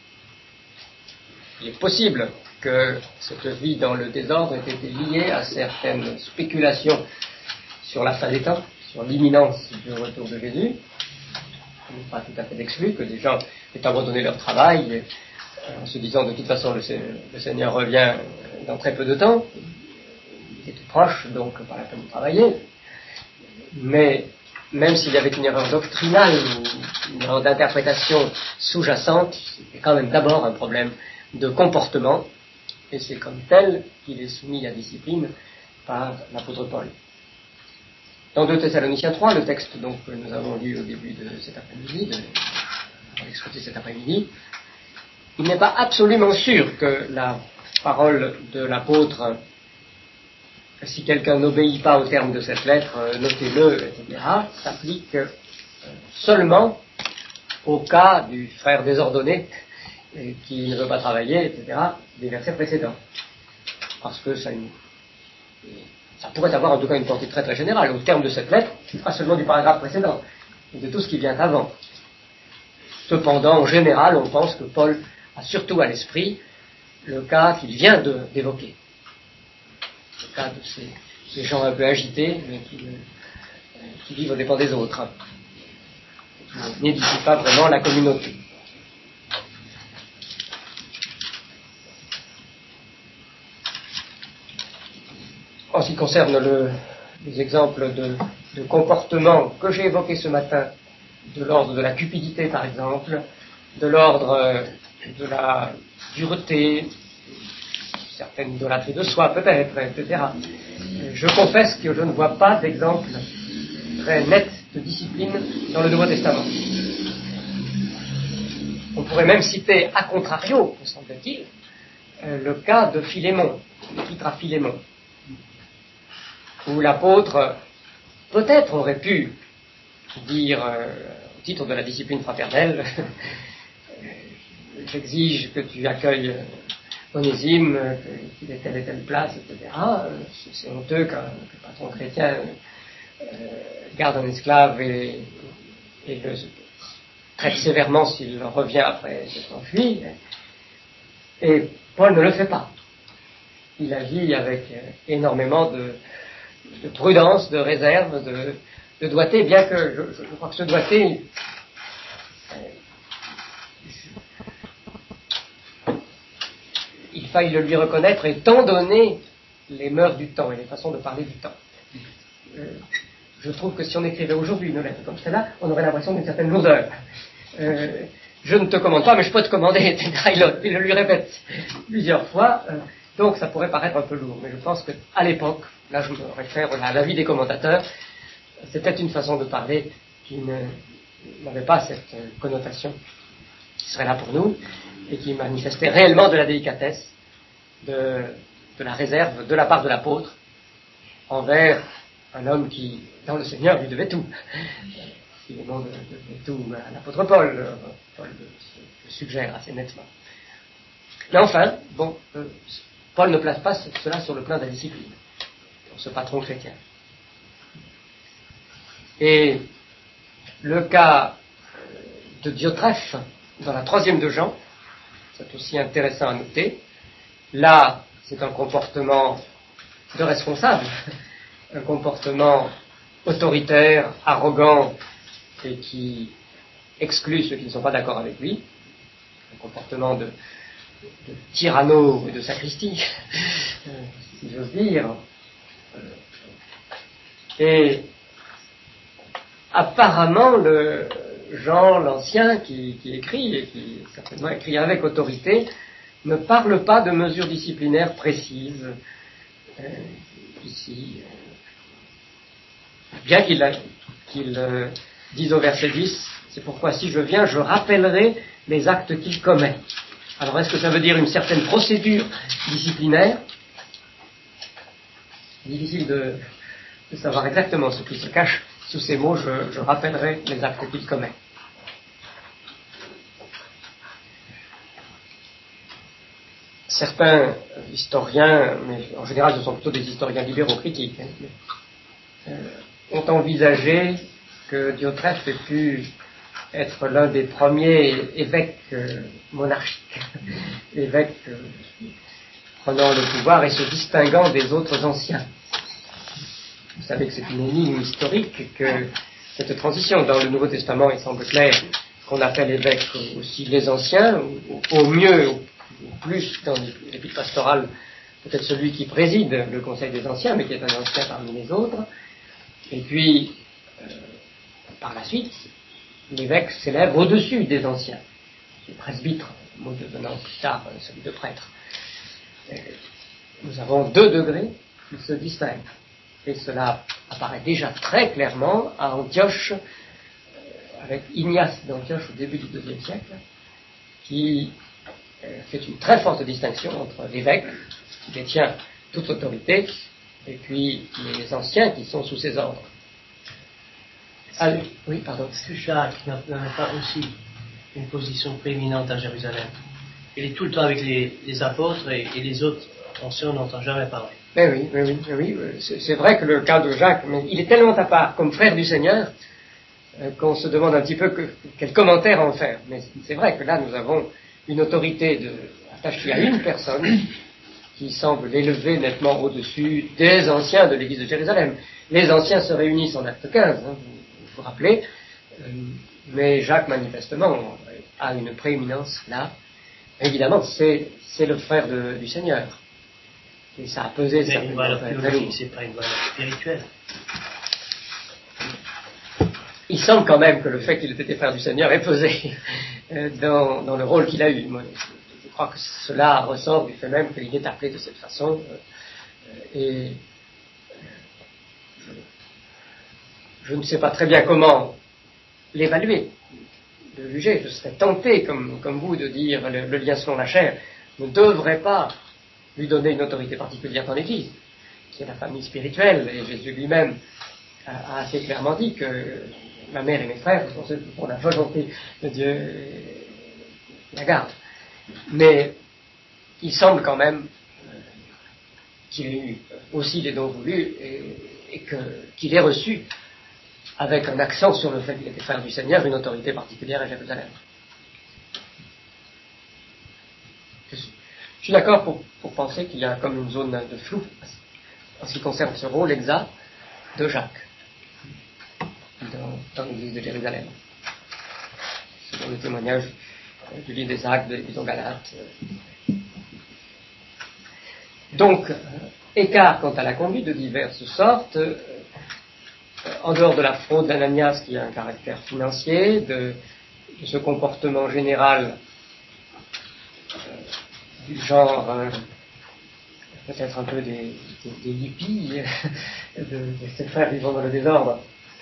Il est possible que cette vie dans le désordre ait été liée à certaines spéculations sur la fin des temps, sur l'imminence du retour de Jésus. Il n'est pas tout à fait exclu que des gens aient abandonné leur travail en se disant de toute façon le, le Seigneur revient dans très peu de temps. Il est tout proche, donc pas la peine de travailler. Mais même s'il y avait une erreur doctrinale ou une erreur d'interprétation sous-jacente, c'est quand même d'abord un problème de comportement, et c'est comme tel qu'il est soumis à discipline par l'apôtre Paul. Dans deux Thessaloniciens trois, le texte donc, que nous avons lu au début de cet après-midi, de, on va l'exploiter cet après-midi, il n'est pas absolument sûr que la parole de l'apôtre, si quelqu'un n'obéit pas au terme de cette lettre, notez-le, et cetera, s'applique seulement au cas du frère désordonné qui ne veut pas travailler, et cetera, des versets précédents. Parce que ça, ça pourrait avoir en tout cas une portée très très générale. Au terme de cette lettre, pas seulement du paragraphe précédent, mais de tout ce qui vient avant. Cependant, en général, on pense que Paul a surtout à l'esprit le cas qu'il vient de, d'évoquer. Le cas de ces, ces gens un peu agités, mais qui, qui vivent aux dépens des autres, qui n'édifient pas vraiment la communauté. En ce qui concerne le, les exemples de, de comportement que j'ai évoqués ce matin, de l'ordre de la cupidité par exemple, de l'ordre de la dureté, certaines idolâtries de soi peut-être, et cetera. Je confesse que je ne vois pas d'exemple très net de discipline dans le Nouveau Testament. On pourrait même citer, à contrario, me semble-t-il, le cas de Philémon, l'épître à Philémon. où l'apôtre peut-être aurait pu dire, euh, au titre de la discipline fraternelle, j'exige que tu accueilles Onésime, qu'il ait telle et telle place, et cetera. C'est honteux qu'un que patron chrétien euh, garde un esclave et, et le traite sévèrement s'il revient après s'être enfui. Et Paul ne le fait pas. Il agit avec énormément de, de prudence, de réserve, de, de doigté, bien que je, je crois que ce doigté, il faille le lui reconnaître, étant donné les mœurs du temps et les façons de parler du temps. Euh, je trouve que si on écrivait aujourd'hui une lettre comme celle-là, on aurait l'impression d'une certaine lourdeur. Euh, je ne te commande pas, mais je peux te commander, et cetera. Il le lui répète plusieurs fois, euh, donc ça pourrait paraître un peu lourd. Mais je pense qu'à l'époque, là je me réfère à l'avis des commentateurs, c'était une façon de parler qui ne, n'avait pas cette euh, connotation qui serait là pour nous, et qui manifestait réellement de la délicatesse, de, de la réserve de la part de l'apôtre envers un homme qui, dans le Seigneur, lui devait tout. Si le monde devait tout à l'apôtre Paul, euh, Paul le, le suggère assez nettement. Mais enfin, bon, euh, Paul ne place pas cela sur le plan de la discipline, pour ce patron chrétien. Et le cas de Diotrephe, dans la troisième de Jean, c'est aussi intéressant à noter. Là, c'est un comportement de responsable, un comportement autoritaire, arrogant, et qui exclut ceux qui ne sont pas d'accord avec lui, un comportement de, de tyranno et de sacristie, si j'ose dire. Et apparemment, le Jean l'Ancien qui, qui écrit, et qui certainement écrit avec autorité, ne parle pas de mesures disciplinaires précises euh, ici. Bien qu'il, a, qu'il euh, dise au verset dix, c'est pourquoi si je viens, je rappellerai les actes qu'il commet. Alors est-ce que ça veut dire une certaine procédure disciplinaire? Difficile de, de savoir exactement ce qui se cache sous ces mots, je, je rappellerai les actes qu'il commet. Certains historiens, mais en général ce sont plutôt des historiens libéraux critiques, hein, mais, euh, ont envisagé que Diotrephe ait pu être l'un des premiers évêques euh, monarchiques, évêques euh, prenant le pouvoir et se distinguant des autres anciens. Vous savez que c'est une énigme historique que cette transition. Dans le Nouveau Testament, il semble clair qu'on appelle évêques aussi les anciens, au, au mieux, au plus dans l'épître pastorale, peut-être celui qui préside le conseil des anciens, mais qui est un ancien parmi les autres. Et puis, euh, par la suite, l'évêque s'élève au-dessus des anciens. Le presbytre, mot devenant plus tard celui de prêtre. Et nous avons deux degrés qui se distinguent. Et cela apparaît déjà très clairement à Antioche, euh, avec Ignace d'Antioche au début du deuxième siècle, qui euh, fait une très forte distinction entre l'évêque, qui détient toute autorité, et puis les anciens qui sont sous ses ordres. Allez, oui, pardon. Est-ce que Jacques n'avait pas aussi une position prééminente à Jérusalem? Il est tout le temps avec les, les apôtres et, et les autres anciens n'entendent jamais parler. Mais oui, oui, oui, oui. C'est, c'est vrai que le cas de Jacques, mais il est tellement à part comme frère du Seigneur euh, qu'on se demande un petit peu que, quel commentaire en faire. Mais c'est vrai que là, nous avons une autorité de, attachée à une personne qui semble l'élever nettement au-dessus des anciens de l'église de Jérusalem. Les anciens se réunissent en acte quinze, hein, vous vous, vous rappelez, euh, mais Jacques, manifestement, a une prééminence là. Évidemment, c'est, c'est le frère de, du Seigneur. Et ça a pesé. Mais ça une valeur théologique, c'est pas une valeur spirituelle. Il semble quand même que le fait qu'il ait été frère du Seigneur ait pesé euh, dans, dans le rôle qu'il a eu. Moi, je crois que cela ressort du fait même qu'il est appelé de cette façon. Euh, et je, je ne sais pas très bien comment l'évaluer, le juger. Je serais tenté, comme, comme vous, de dire le, le lien selon la chair ne devrait pas lui donner une autorité particulière dans l'Église. c'est la famille spirituelle, et Jésus lui-même a, a assez clairement dit que ma mère et mes frères sont ceux qui font la volonté de Dieu et la garde. Mais il semble quand même qu'il ait eu aussi des dons voulus et, et que, qu'il ait reçu, avec un accent sur le fait qu'il était frère du Seigneur, une autorité particulière à Jérusalem. Je suis, je suis d'accord pour, pour penser qu'il y a comme une zone de flou en ce qui concerne ce rôle exact de Jacques dans, dans l'église de Jérusalem. Selon le témoignage du livre des Actes, de l'Épître aux Galates. Donc, écart quant à la conduite de diverses sortes, euh, en dehors de la fraude d'Ananias qui a un caractère financier, de, de ce comportement général euh, du genre, euh, peut-être un peu des, des, des hippies, de, de ces frères vivant dans le désordre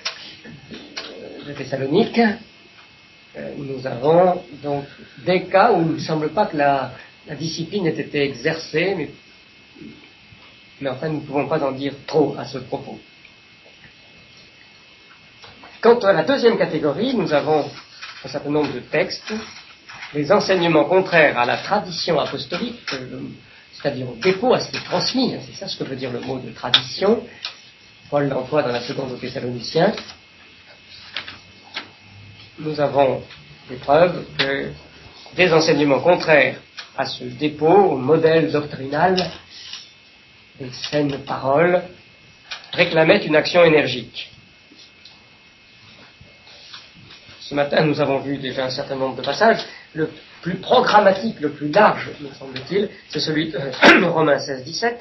de Thessalonique, euh, nous avons donc des cas où il ne semble pas que la, la discipline ait été exercée, mais Mais enfin, nous ne pouvons pas en dire trop à ce propos. Quant à la deuxième catégorie, nous avons un certain nombre de textes, les enseignements contraires à la tradition apostolique, c'est-à-dire au dépôt, à ce qui est transmis, c'est ça ce que veut dire le mot de tradition. Paul l'emploie dans la seconde aux Thessaloniciens. Nous avons des preuves que des enseignements contraires à ce dépôt, au modèle doctrinal, des saines paroles, réclamaient une action énergique. Ce matin, nous avons vu déjà un certain nombre de passages. Le plus programmatique, le plus large, me semble-t-il, c'est celui de euh, Romains seize, dix-sept.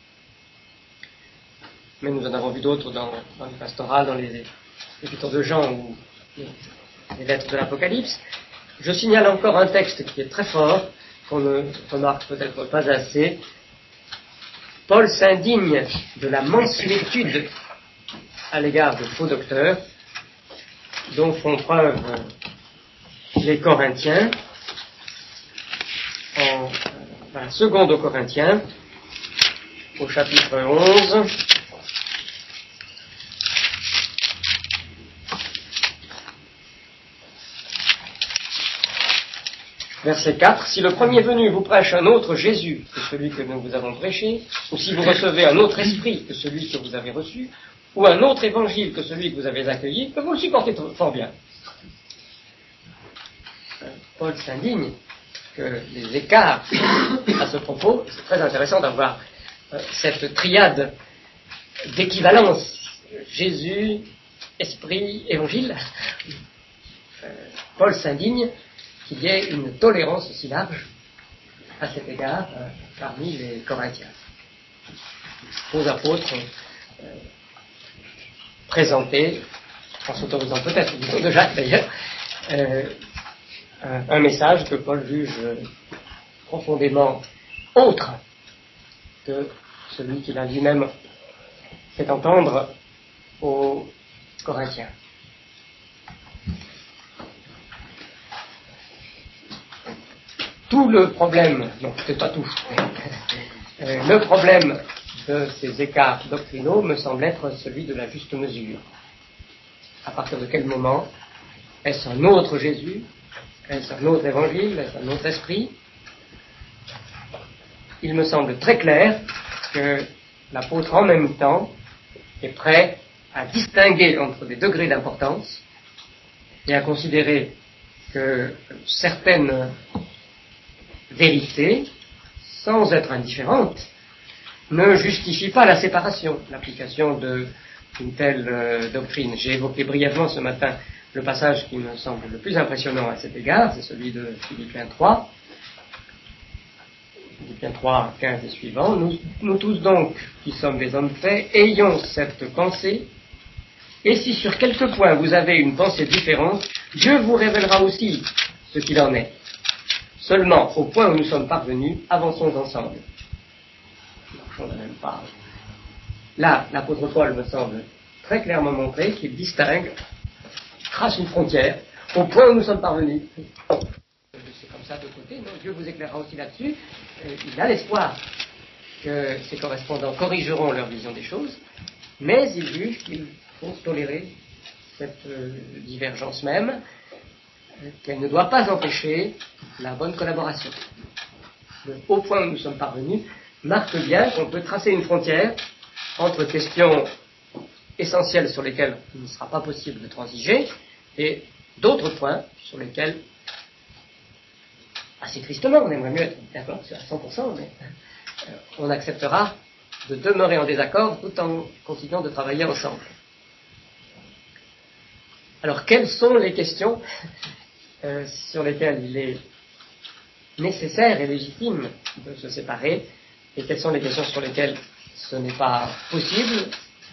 Mais nous en avons vu d'autres dans, dans les pastorales, dans les épîtres de Jean ou les, les lettres de l'Apocalypse. Je signale encore un texte qui est très fort, qu'on ne remarque peut-être pas assez. Paul s'indigne de la mansuétude à l'égard de faux docteurs dont font preuve les Corinthiens en la seconde aux Corinthiens au chapitre onze verset quatre, si le premier venu vous prêche un autre Jésus que celui que nous vous avons prêché, ou si vous recevez un autre esprit que celui que vous avez reçu, ou un autre évangile que celui que vous avez accueilli, que vous le supportez fort bien. Paul s'indigne que les écarts à ce propos, c'est très intéressant d'avoir euh, cette triade d'équivalence, Jésus, esprit, évangile. Euh, Paul s'indigne qu'il y ait une tolérance aussi large à cet égard euh, parmi les Corinthiens. Aux apôtres euh, présentés, en s'autorisant peut-être du nom de Jacques d'ailleurs, euh, un, un message que Paul juge euh, profondément autre que celui qu'il a lui-même fait entendre aux Corinthiens. Tout le problème, non, c'est pas tout, euh, le problème de ces écarts doctrinaux me semble être celui de la juste mesure. À partir de quel moment est-ce un autre Jésus? Est-ce un autre évangile? Est-ce un autre esprit? Il me semble très clair que l'apôtre en même temps est prêt à distinguer entre des degrés d'importance et à considérer que certaines vérités, sans être indifférentes, ne justifient pas la séparation, l'application d'une telle euh, doctrine. J'ai évoqué brièvement ce matin le passage qui me semble le plus impressionnant à cet égard, c'est celui de Philippiens trois, Philippiens trois, quinze et suivants. Nous, nous tous donc, qui sommes des hommes faits, ayons cette pensée, et si sur quelques points vous avez une pensée différente, Dieu vous révélera aussi ce qu'il en est. Seulement, au point où nous sommes parvenus, avançons ensemble. Marchons de même pas. Là, l'apôtre Paul me semble très clairement montrer qu'il distingue, trace une frontière, au point où nous sommes parvenus. C'est comme ça de côté, non, Dieu vous éclairera aussi là-dessus. Il a l'espoir que ses correspondants corrigeront leur vision des choses, mais il juge qu'il faut tolérer cette euh, divergence même, euh, qu'elle ne doit pas empêcher la bonne collaboration. Le haut point où nous sommes parvenus marque bien qu'on peut tracer une frontière entre questions essentielles sur lesquelles il ne sera pas possible de transiger et d'autres points sur lesquels, assez tristement, on aimerait mieux être d'accord à cent pour cent, mais euh, on acceptera de demeurer en désaccord tout en continuant de travailler ensemble. Alors, quelles sont les questions euh, sur lesquelles il est nécessaire et légitime de se séparer, et quelles sont les questions sur lesquelles ce n'est pas possible?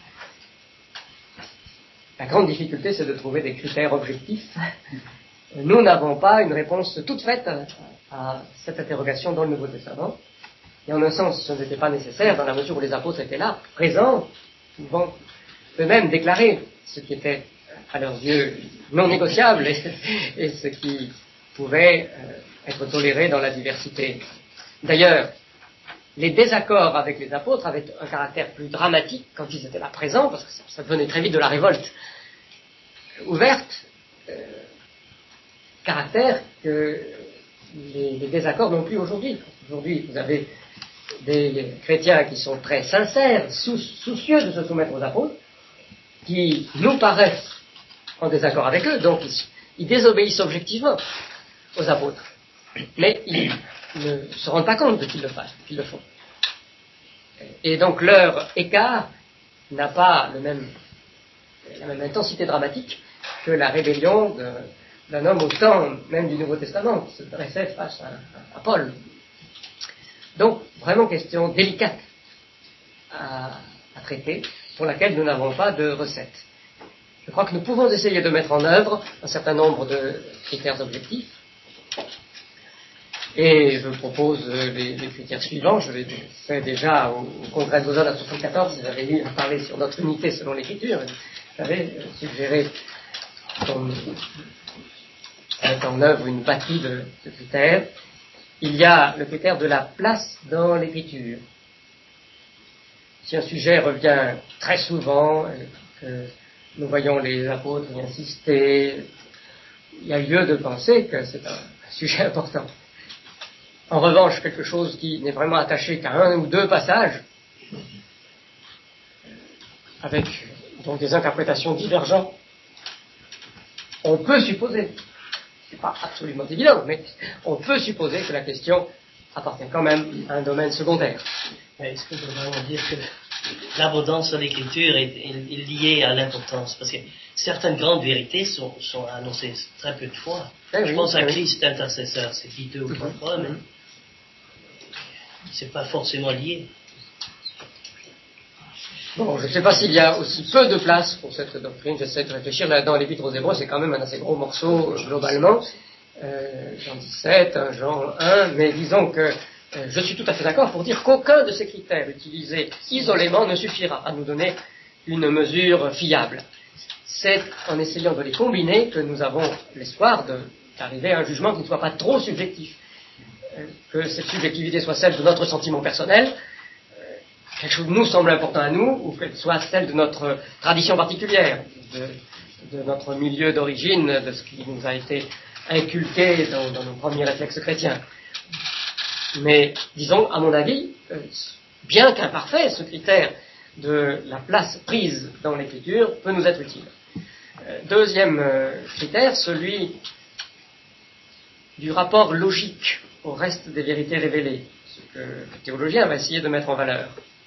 La grande difficulté, c'est de trouver des critères objectifs. Nous n'avons pas une réponse toute faite à cette interrogation dans le Nouveau Testament. Et en un sens, ce n'était pas nécessaire, dans la mesure où les apôtres étaient là, présents, pouvant eux-mêmes déclarer ce qui était, à leurs yeux, non négociable et, et ce qui pouvait euh, être toléré dans la diversité. D'ailleurs, les désaccords avec les apôtres avaient un caractère plus dramatique quand ils étaient là présents, parce que ça, ça devenait très vite de la révolte ouverte, euh, caractère que les, les désaccords n'ont plus aujourd'hui. Aujourd'hui, vous avez des chrétiens qui sont très sincères, sou, soucieux de se soumettre aux apôtres, qui nous paraissent en désaccord avec eux, donc ils, ils désobéissent objectivement aux apôtres. Mais ils ne se rendent pas compte de qu'ils le fassent, qu'ils le font. Et donc leur écart n'a pas le même, la même intensité dramatique que la rébellion de, d'un homme au temps même du Nouveau Testament qui se dressait face à, à Paul. Donc vraiment question délicate à, à traiter, pour laquelle nous n'avons pas de recette. Je crois que nous pouvons essayer de mettre en œuvre un certain nombre de critères objectifs. Et je propose les, les critères suivants. Je l'ai fait déjà au, au congrès de Lausanne à soixante-quatorze. J'avais eu à parler sur notre unité selon l'Écriture. J'avais suggéré qu'on mette en œuvre une batterie de, de critères. Il y a le critère de la place dans l'Écriture. Si un sujet revient très souvent, que nous voyons les apôtres y insister, il y a lieu de penser que c'est un sujet important. En revanche, quelque chose qui n'est vraiment attaché qu'à un ou deux passages, avec donc des interprétations divergentes, on peut supposer, c'est pas absolument évident, mais on peut supposer que la question appartient quand même à un domaine secondaire. Est-ce qu'on peut vraiment dire que l'abondance de l'écriture est, est, est liée à l'importance? Parce que certaines grandes vérités sont, sont annoncées très peu de fois. Eh Je oui, pense à eh Christ intercesseur, c'est dit deux ou trois fois, mais c'est pas forcément lié. Bon, je ne sais pas s'il y a aussi peu de place pour cette doctrine. J'essaie de réfléchir. Là, dans l'Épître aux Hébreux, c'est quand même un assez gros morceau, euh, globalement. Euh, Jean dix-sept, hein, Jean un, mais disons que euh, je suis tout à fait d'accord pour dire qu'aucun de ces critères utilisés isolément ne suffira à nous donner une mesure fiable. C'est en essayant de les combiner que nous avons l'espoir de, d'arriver à un jugement qui ne soit pas trop subjectif. Euh, que cette subjectivité soit celle de notre sentiment personnel, quelque chose nous semble important à nous, ou qu'elle soit celle de notre tradition particulière, de, de notre milieu d'origine, de ce qui nous a été inculqué dans, dans nos premiers réflexes chrétiens. Mais, disons, à mon avis, euh, bien qu'imparfait, ce critère de la place prise dans l'écriture peut nous être utile. Euh, deuxième euh, critère, celui du rapport logique au reste des vérités révélées, ce que le théologien va essayer de mettre en valeur.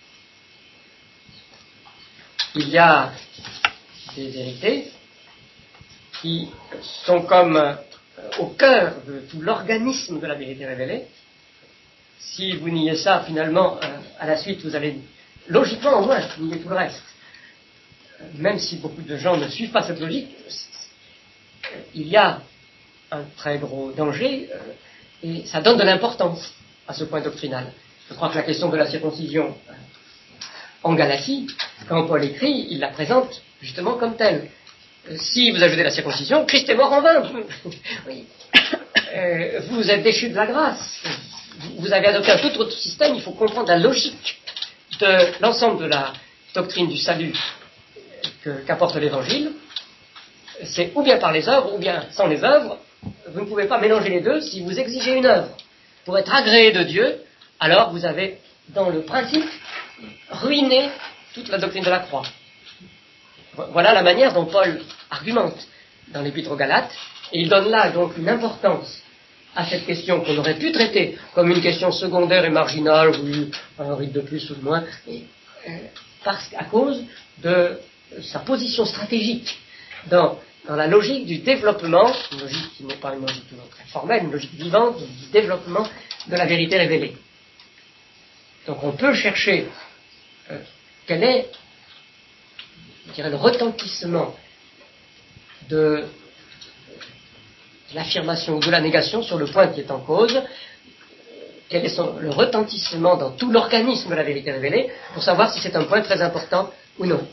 Il y a des vérités qui sont comme euh, au cœur de tout l'organisme de la vérité révélée. Si vous niez ça, finalement, euh, à la suite, vous allez logiquement, au moins, nier tout le reste. Euh, même si beaucoup de gens ne suivent pas cette logique, euh, il y a un très gros danger, euh, et ça donne de l'importance à ce point doctrinal. Je crois que la question de la circoncision euh, en Galatie, quand Paul écrit, il la présente justement comme telle. Euh, si vous ajoutez la circoncision, Christ est mort en vain. Oui. Euh, vous êtes déchus de la grâce. vous avez adopté un tout autre système, il faut comprendre la logique de l'ensemble de la doctrine du salut que, qu'apporte l'Évangile. C'est ou bien par les œuvres, ou bien sans les œuvres. Vous ne pouvez pas mélanger les deux. Si vous exigez une œuvre pour être agréé de Dieu, alors vous avez, dans le principe, ruiné toute la doctrine de la croix. Voilà la manière dont Paul argumente dans l'Épître aux Galates, et il donne là donc une importance à cette question qu'on aurait pu traiter comme une question secondaire et marginale, oui, un rite de plus ou de moins, et, euh, parce qu'à cause de sa position stratégique dans, dans la logique du développement, une logique qui n'est pas une logique toujours très formelle, une logique vivante, du développement de la vérité révélée. Donc on peut chercher euh, quel est, je dirais, le retentissement de l'affirmation ou de la négation sur le point qui est en cause, quel est son, le retentissement dans tout l'organisme de la vérité révélée, pour savoir si c'est un point très important ou non.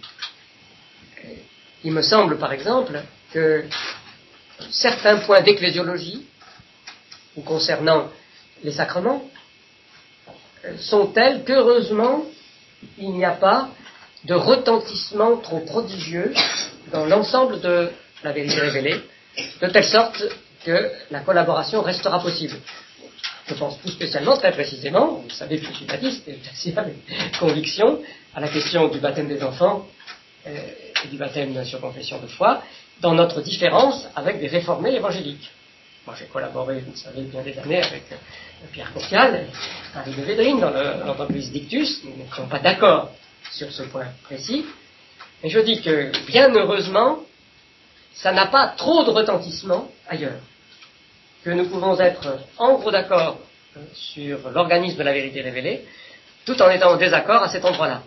Il me semble, par exemple, que certains points d'ecclésiologie, ou concernant les sacrements, sont tels qu'heureusement, il n'y a pas de retentissement trop prodigieux dans l'ensemble de la vérité révélée, de telle sorte que la collaboration restera possible. Je pense tout spécialement, très précisément, vous savez que je suis baptiste, et c'est à mes convictions, à la question du baptême des enfants euh, et du baptême sur confession de foi, dans notre différence avec des réformés évangéliques. Moi j'ai collaboré, vous le savez, bien des années avec euh, Pierre Courtial et Henri de Védrine dans le, l'entreprise Dictus. Nous ne sommes pas d'accord sur ce point précis, mais je dis que, bien heureusement, ça n'a pas trop de retentissement ailleurs, que nous pouvons être en gros d'accord sur l'organisme de la vérité révélée, tout en étant en désaccord à cet endroit-là.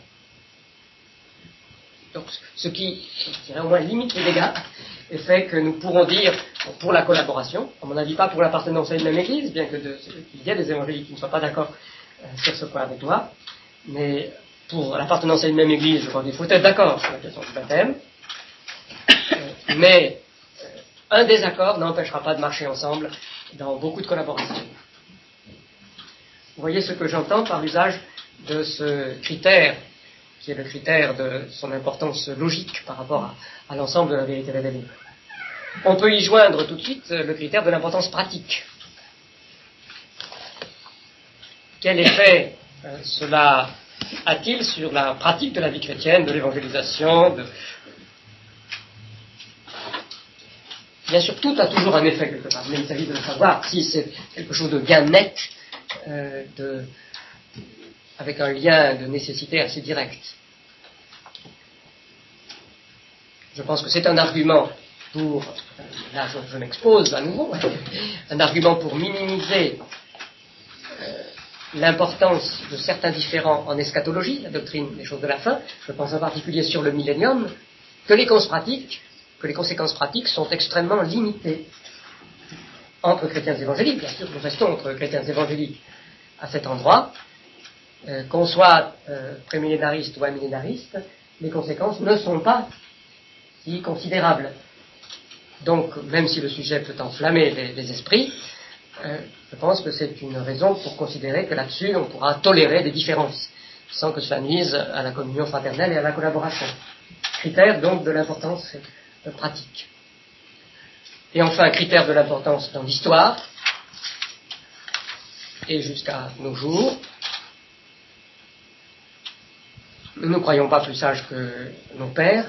Donc, ce qui, je dirais, au moins limite les dégâts, et fait que nous pourrons dire, pour la collaboration, à mon avis pas pour l'appartenance à une même église, bien que de, qu'il y ait des évangéliques qui ne soient pas d'accord euh, sur ce point avec moi, mais pour l'appartenance à une même église, je crois qu'il faut être d'accord sur la question du baptême, euh, mais euh, un désaccord n'empêchera pas de marcher ensemble dans beaucoup de collaborations. Vous voyez ce que j'entends par l'usage de ce critère, qui est le critère de son importance logique par rapport à, à l'ensemble de la vérité révélée. On peut y joindre tout de suite le critère de l'importance pratique. Quel effet euh, cela a-t-il sur la pratique de la vie chrétienne, de l'évangélisation, de... Bien sûr, tout a toujours un effet quelque part, mais il s'agit de savoir si c'est quelque chose de bien net, euh, de... avec un lien de nécessité assez direct. Je pense que c'est un argument pour, là je, je m'expose à nouveau, un argument pour minimiser euh, l'importance de certains différends en eschatologie, la doctrine des choses de la fin. Je pense en particulier sur le millénium, que les causes pratiques, que les conséquences pratiques sont extrêmement limitées entre chrétiens évangéliques. Bien sûr, nous restons entre chrétiens évangéliques à cet endroit. Euh, qu'on soit euh, prémillénariste ou amillénariste, les conséquences ne sont pas si considérables. Donc, même si le sujet peut enflammer les, les esprits, euh, je pense que c'est une raison pour considérer que là-dessus, on pourra tolérer des différences, sans que cela nuise à la communion fraternelle et à la collaboration. Critère, donc, de l'importance euh, pratique. Et enfin, critère de l'importance dans l'histoire, et jusqu'à nos jours. Nous ne croyons pas plus sages que nos pères.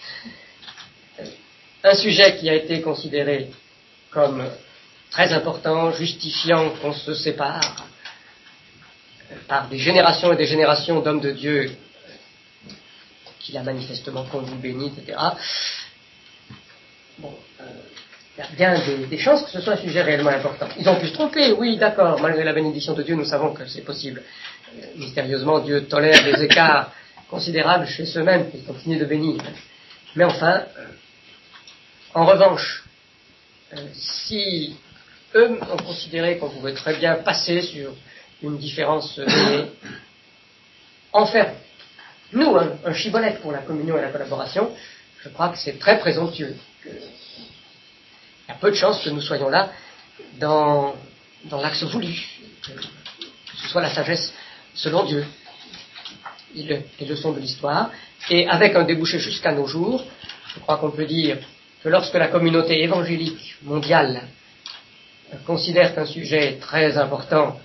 Un sujet qui a été considéré comme très important, justifiant qu'on se sépare par des générations et des générations d'hommes de Dieu qu'il a manifestement conduit, béni, et cetera. Bon, euh, il y a bien des, des chances que ce soit un sujet réellement important. Ils ont pu se tromper, oui, d'accord, malgré la bénédiction de Dieu, nous savons que c'est possible. Euh, mystérieusement, Dieu tolère des écarts considérables chez ceux-mêmes qui continuent de bénir. Mais enfin, euh, en revanche, euh, si eux ont considéré qu'on pouvait très bien passer sur une différence donnée, en faire, nous, un, un shibboleth pour la communion et la collaboration, je crois que c'est très présomptueux. Que, il y a peu de chances que nous soyons là dans, dans l'axe voulu. que ce soit la sagesse selon Dieu, les leçons de l'histoire, et avec un débouché jusqu'à nos jours, je crois qu'on peut dire que lorsque la communauté évangélique mondiale considère qu'un sujet très important,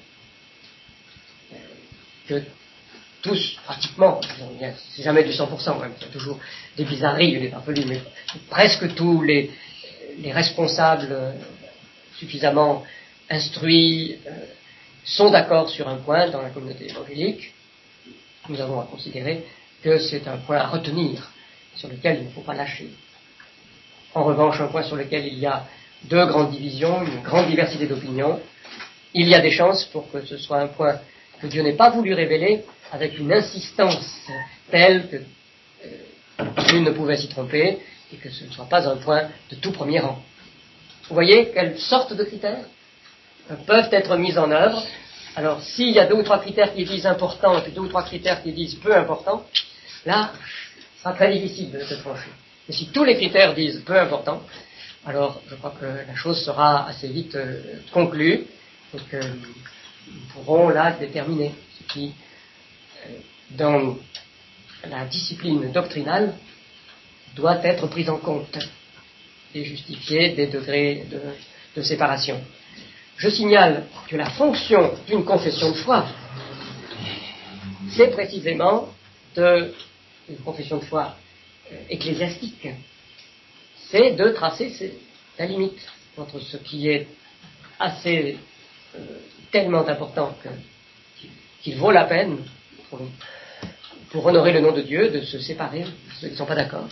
que tous, pratiquement, c'est jamais du cent pour cent, même, il y a toujours des bizarreries, des farfelus, mais presque tous les, les responsables euh, suffisamment instruits euh, sont d'accord sur un point dans la communauté évangélique, nous avons à considérer que c'est un point à retenir, sur lequel il ne faut pas lâcher. En revanche, un point sur lequel il y a deux grandes divisions, une grande diversité d'opinions, il y a des chances pour que ce soit un point que Dieu n'ait pas voulu révéler avec une insistance telle que euh, nul ne pouvait s'y tromper et que ce ne soit pas un point de tout premier rang. Vous voyez quelles sortes de critères euh, peuvent être mis en œuvre. Alors, s'il y a deux ou trois critères qui disent important et puis deux ou trois critères qui disent peu important, là, ce sera très difficile de se trancher. Mais si tous les critères disent peu important, alors je crois que la chose sera assez vite euh, conclue et que nous pourrons là déterminer ce qui, euh, dans la discipline doctrinale, doit être pris en compte et justifier des degrés de, de séparation. Je signale que la fonction d'une confession de foi, c'est précisément de, une confession de foi euh, ecclésiastique, c'est de tracer c'est, la limite entre ce qui est assez euh, tellement important que, qu'il vaut la peine pour, pour honorer le nom de Dieu de se séparer de ceux qui ne sont pas d'accord,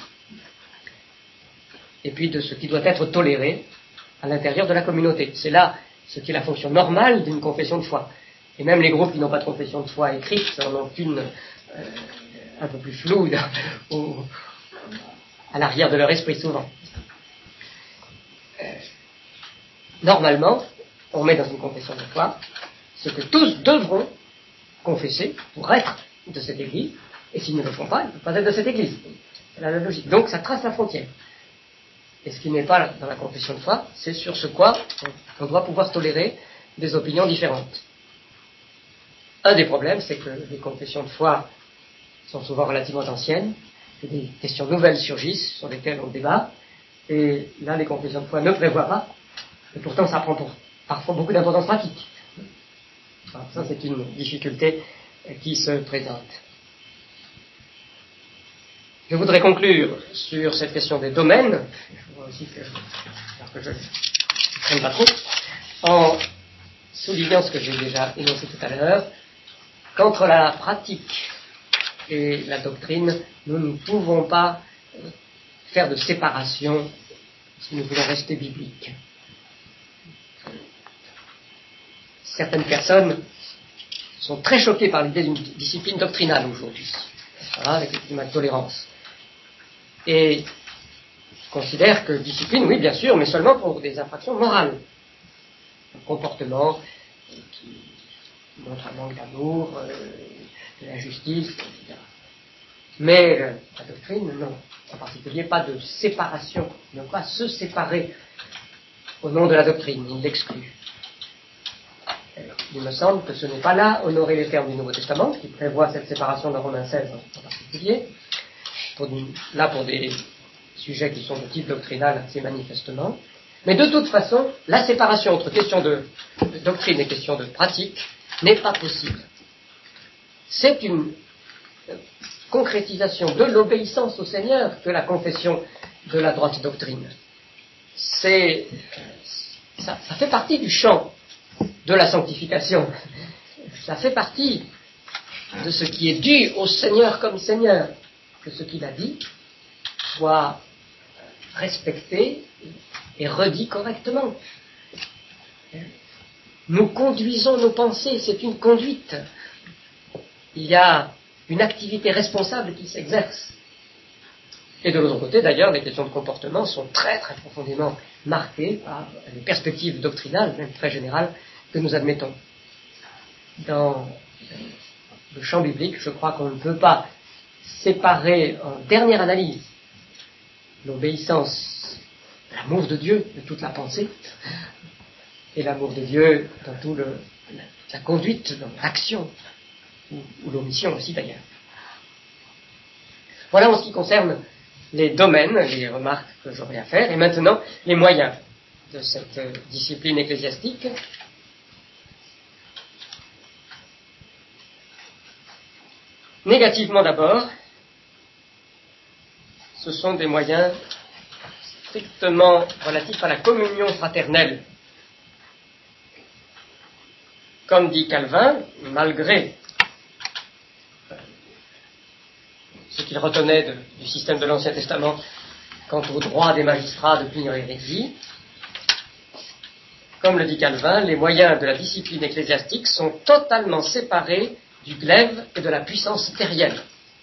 et puis de ce qui doit être toléré à l'intérieur de la communauté. C'est là ce qui est la fonction normale d'une confession de foi. Et même les groupes qui n'ont pas de confession de foi écrite en ont une euh, un peu plus floue au, à l'arrière de leur esprit souvent. Euh, normalement, on met dans une confession de foi ce que tous devront confesser pour être de cette Église, et s'ils ne le font pas, ils ne peuvent pas être de cette Église. C'est la logique. Donc ça trace la frontière. Et ce qui n'est pas dans la confession de foi, c'est sur ce quoi on doit pouvoir tolérer des opinions différentes. Un des problèmes, c'est que les confessions de foi sont souvent relativement anciennes, que des questions nouvelles surgissent sur lesquelles on débat, et là les confessions de foi ne prévoient pas, et pourtant ça prend pour, parfois beaucoup d'importance pratique. Alors, ça c'est une difficulté qui se présente. Je voudrais conclure sur cette question des domaines, je vois aussi que, alors que je ne traîne pas trop, en soulignant ce que j'ai déjà énoncé tout à l'heure, qu'entre la pratique et la doctrine, nous ne pouvons pas faire de séparation si nous voulons rester bibliques. Certaines personnes sont très choquées par l'idée d'une discipline doctrinale aujourd'hui, voilà, avec le climat de tolérance. Et considèrent que discipline, oui bien sûr, mais seulement pour des infractions morales. Un comportement qui montre un manque d'amour, euh, de la justice, et cetera. Mais euh, la doctrine, non. En particulier, pas de séparation. Ne pas se séparer au nom de la doctrine. Il l'exclut. Il me semble que ce n'est pas là honorer les termes du Nouveau Testament, qui prévoit cette séparation dans Romains seize en particulier. Pour des, là, pour des sujets qui sont de type doctrinal assez manifestement. Mais de toute façon, la séparation entre question de, de doctrine et question de pratique n'est pas possible. C'est une euh, concrétisation de l'obéissance au Seigneur que la confession de la droite doctrine. C'est, ça, ça fait partie du champ de la sanctification. Ça fait partie de ce qui est dû au Seigneur comme Seigneur, que ce qu'il a dit soit respecté et redit correctement. Nous conduisons nos pensées, c'est une conduite. Il y a une activité responsable qui s'exerce. Et de l'autre côté, d'ailleurs, les questions de comportement sont très très profondément marquées par les perspectives doctrinales, même très générales, que nous admettons. Dans le champ biblique, je crois qu'on ne peut pas séparer en dernière analyse l'obéissance, l'amour de Dieu de toute la pensée, et l'amour de Dieu dans tout le la, la conduite dans l'action, ou, ou l'omission aussi d'ailleurs. Voilà en ce qui concerne les domaines, les remarques que j'aurais à faire, et maintenant les moyens de cette euh, discipline ecclésiastique. Négativement d'abord, ce sont des moyens strictement relatifs à la communion fraternelle. Comme dit Calvin, malgré ce qu'il retenait de, du système de l'Ancien Testament quant au droit des magistrats de punir l'hérésie, comme le dit Calvin, les moyens de la discipline ecclésiastique sont totalement séparés du glaive et de la puissance terrienne.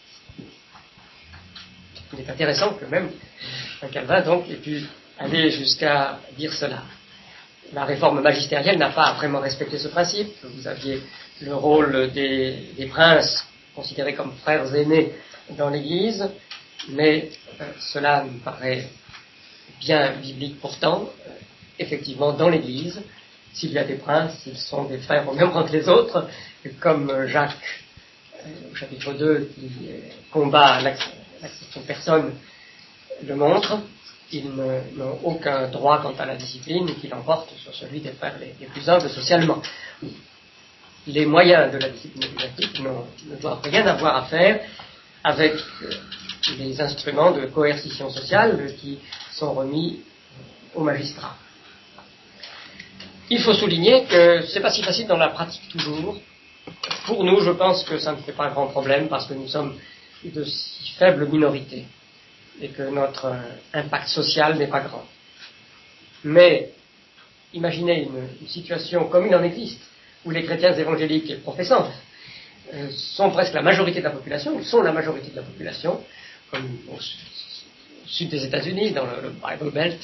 Il est intéressant que même Calvin donc ait pu aller jusqu'à dire cela. La réforme magistérielle n'a pas vraiment respecté ce principe. Vous aviez le rôle des, des princes considérés comme frères aînés dans l'Église, mais euh, cela me paraît bien biblique pourtant. Euh, effectivement, dans l'Église, s'il y a des princes, ils sont des frères au même rang que les autres, comme Jacques, euh, au chapitre deux, qui euh, combat l'accession de personne, le montre. Ils n'ont aucun droit quant à la discipline qui l'emporte sur celui des frères les, les plus humbles socialement. Les moyens de la discipline ecclésiastique ne doivent rien avoir à faire avec euh, les instruments de coercition sociale qui sont remis aux magistrats. Il faut souligner que c'est pas si facile dans la pratique toujours. Pour nous, je pense que ça ne fait pas un grand problème parce que nous sommes de si faibles minorités et que notre euh, impact social n'est pas grand. Mais imaginez une, une situation comme il en existe, où les chrétiens évangéliques et professants euh, sont presque la majorité de la population, ils sont la majorité de la population, comme au, au sud des États-Unis, dans le, le Bible Belt.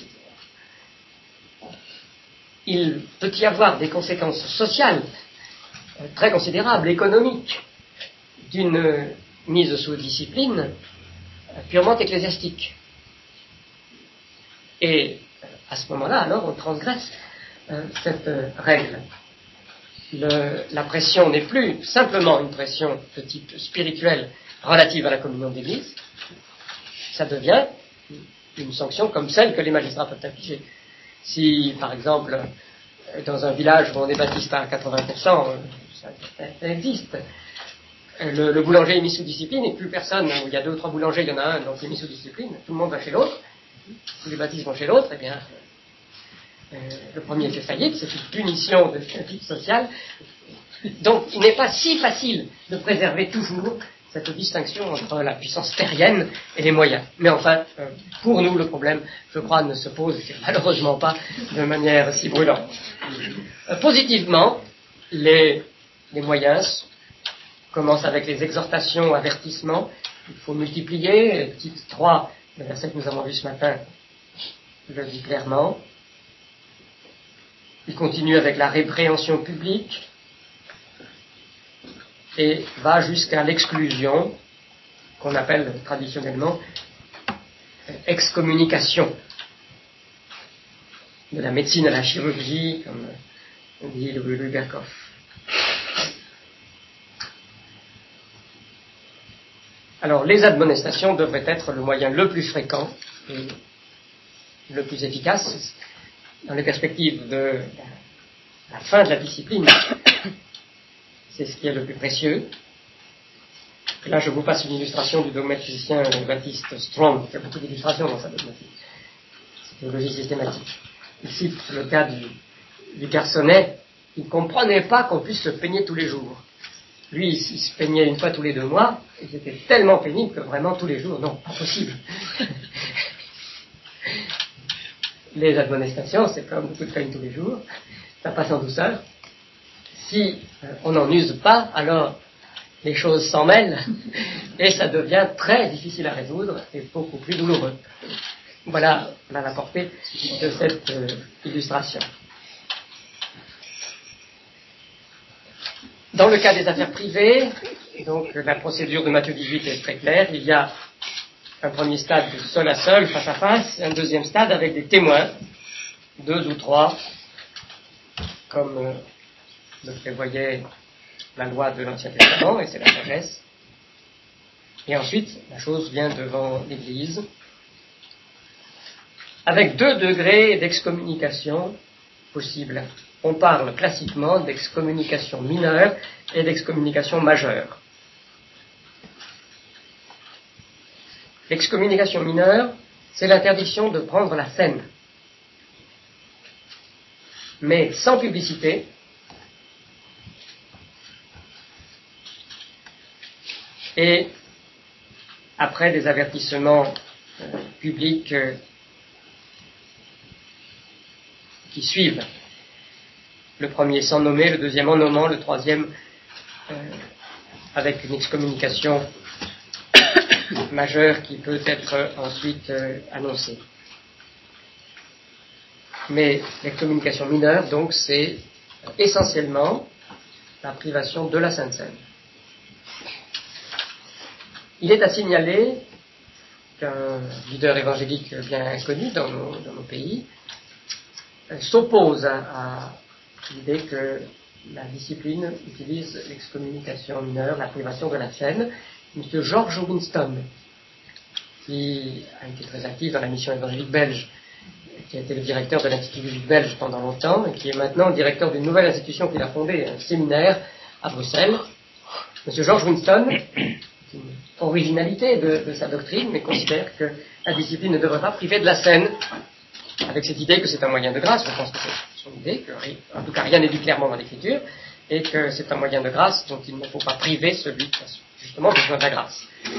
Il peut y avoir des conséquences sociales euh, très considérables, économiques, d'une euh, mise sous discipline euh, purement ecclésiastique. Et euh, à ce moment-là, alors, on transgresse euh, cette euh, règle. Le, la pression n'est plus simplement une pression de type spirituel relative à la communion d'Église, ça devient une sanction comme celle que les magistrats peuvent infliger. Si, par exemple, dans un village où on est baptiste à quatre-vingts pour cent, ça, ça existe, le, le boulanger est mis sous discipline et plus personne, où il y a deux ou trois boulangers, il y en a un, donc il est mis sous discipline, tout le monde va chez l'autre, tous les baptistes vont chez l'autre, eh bien, euh, le premier fait faillite, c'est une punition de type social. Donc, il n'est pas si facile de préserver toujours cette distinction entre la puissance terrienne et les moyens. Mais enfin, euh, pour nous, le problème, je crois, ne se pose malheureusement pas de manière si brûlante. Euh, positivement, les, les moyens commencent avec les exhortations, avertissements. Il faut multiplier. Titre trois, le verset que nous avons vu ce matin, le dit clairement. Il continue avec la répréhension publique et va jusqu'à l'exclusion, qu'on appelle traditionnellement excommunication, de la médecine à la chirurgie, comme dit le Berkhoff. Alors, les admonestations devraient être le moyen le plus fréquent et le plus efficace dans les perspectives de la fin de la discipline. C'est ce qui est le plus précieux. Et là, je vous passe une illustration du dogmaticien Baptiste Strong, qui a beaucoup d'illustrations dans sa dogmatique, théologie systématique. Il cite le cas du, du garçonnet. Il ne comprenait pas qu'on puisse se peigner tous les jours. Lui, il se peignait une fois tous les deux mois, et c'était tellement pénible que vraiment tous les jours, non, pas possible. Les admonestations, c'est comme beaucoup de peine tous les jours, ça passe en douceur. Si euh, on n'en use pas, alors les choses s'en mêlent et ça devient très difficile à résoudre et beaucoup plus douloureux. Voilà, voilà la portée de cette euh, illustration. Dans le cas des affaires privées, donc la procédure de Matthieu dix-huit est très claire. Il y a un premier stade de seul à seul, face à face, et un deuxième stade avec des témoins, deux ou trois, comme euh, le prévoyait la loi de l'Ancien Testament, et c'est la sagesse. Et ensuite, la chose vient devant l'Église, avec deux degrés d'excommunication possibles. On parle classiquement d'excommunication mineure et d'excommunication majeure. L'excommunication mineure, c'est l'interdiction de prendre la scène, mais sans publicité, et après des avertissements euh, publics euh, qui suivent. Le premier sans nommer, le deuxième en nommant, le troisième euh, avec une excommunication majeure qui peut être ensuite euh, annoncée. Mais l'excommunication mineure, donc, c'est essentiellement la privation de la Sainte Seine. Il est à signaler qu'un leader évangélique bien connu dans nos, dans nos pays euh, s'oppose à, à l'idée que la discipline utilise l'excommunication mineure, la privation de la Seine. M. George Winston, qui a été très actif dans la mission évangélique belge, qui a été le directeur de l'Institut biblique belge pendant longtemps, et qui est maintenant le directeur d'une nouvelle institution qu'il a fondée, un séminaire à Bruxelles. M. George Winston, une originalité de, de sa doctrine, mais considère que la discipline ne devrait pas priver de la scène, avec cette idée que c'est un moyen de grâce. Je pense que c'est son idée, que, en tout cas rien n'est dit clairement dans l'Écriture, et que c'est un moyen de grâce dont il ne faut pas priver celui qui a justement besoin de la grâce.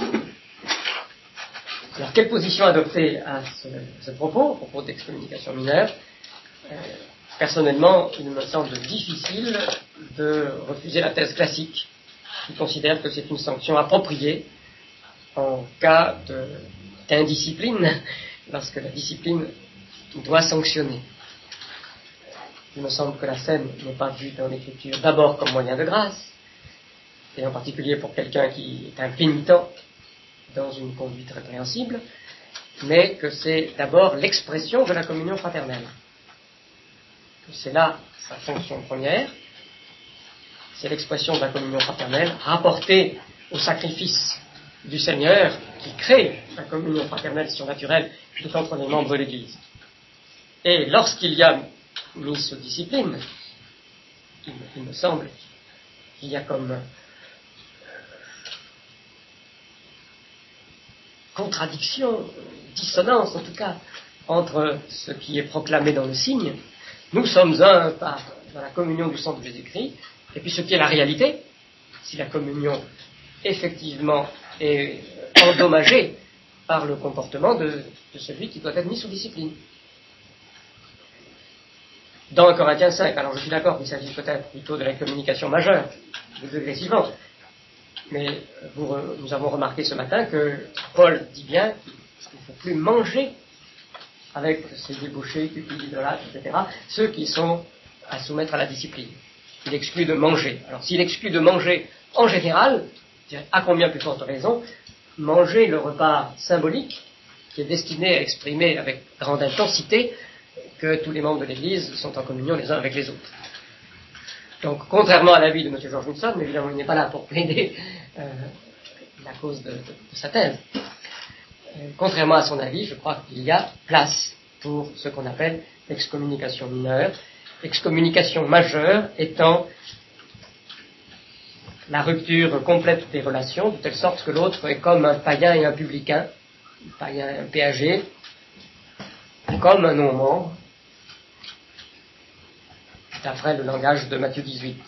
Alors, quelle position adopter à ce, ce propos, à propos d'excommunication mineure? euh, Personnellement, il me semble difficile de refuser la thèse classique, qui considère que c'est une sanction appropriée en cas de, d'indiscipline, lorsque la discipline doit sanctionner. Il me semble que la scène n'est pas vue dans l'Écriture d'abord comme moyen de grâce, et en particulier pour quelqu'un qui est impénitent dans une conduite répréhensible, mais que c'est d'abord l'expression de la communion fraternelle. C'est là sa fonction première, c'est l'expression de la communion fraternelle rapportée au sacrifice du Seigneur qui crée la communion fraternelle surnaturelle tout entre les membres de l'Église. Et lorsqu'il y a mise sous discipline, il, il me semble qu'il y a comme euh, contradiction, dissonance en tout cas, entre ce qui est proclamé dans le signe, nous sommes un par dans la communion du sang de Jésus-Christ, et puis ce qui est la réalité, si la communion effectivement est endommagée par le comportement de, de celui qui doit être mis sous discipline. Dans Corinthiens cinq, alors je suis d'accord qu'il s'agit peut-être plutôt de la communication majeure, de degré suivant, mais vous, nous avons remarqué ce matin que Paul dit bien qu'il ne faut plus manger avec ces débauchés, cupides, idolâtres, et cetera, ceux qui sont à soumettre à la discipline. Il exclut de manger. Alors s'il exclut de manger en général, à combien plus forte raison, manger le repas symbolique qui est destiné à exprimer avec grande intensité que tous les membres de l'Église sont en communion les uns avec les autres. Donc, contrairement à l'avis de M. George Winston, mais évidemment il n'est pas là pour plaider euh, la cause de, de, de sa thèse, euh, contrairement à son avis, je crois qu'il y a place pour ce qu'on appelle l'excommunication mineure, excommunication majeure étant la rupture complète des relations, de telle sorte que l'autre est comme un païen et un publicain, un païen et un péager, comme un non-membre, d'après le langage de Matthieu dix-huit.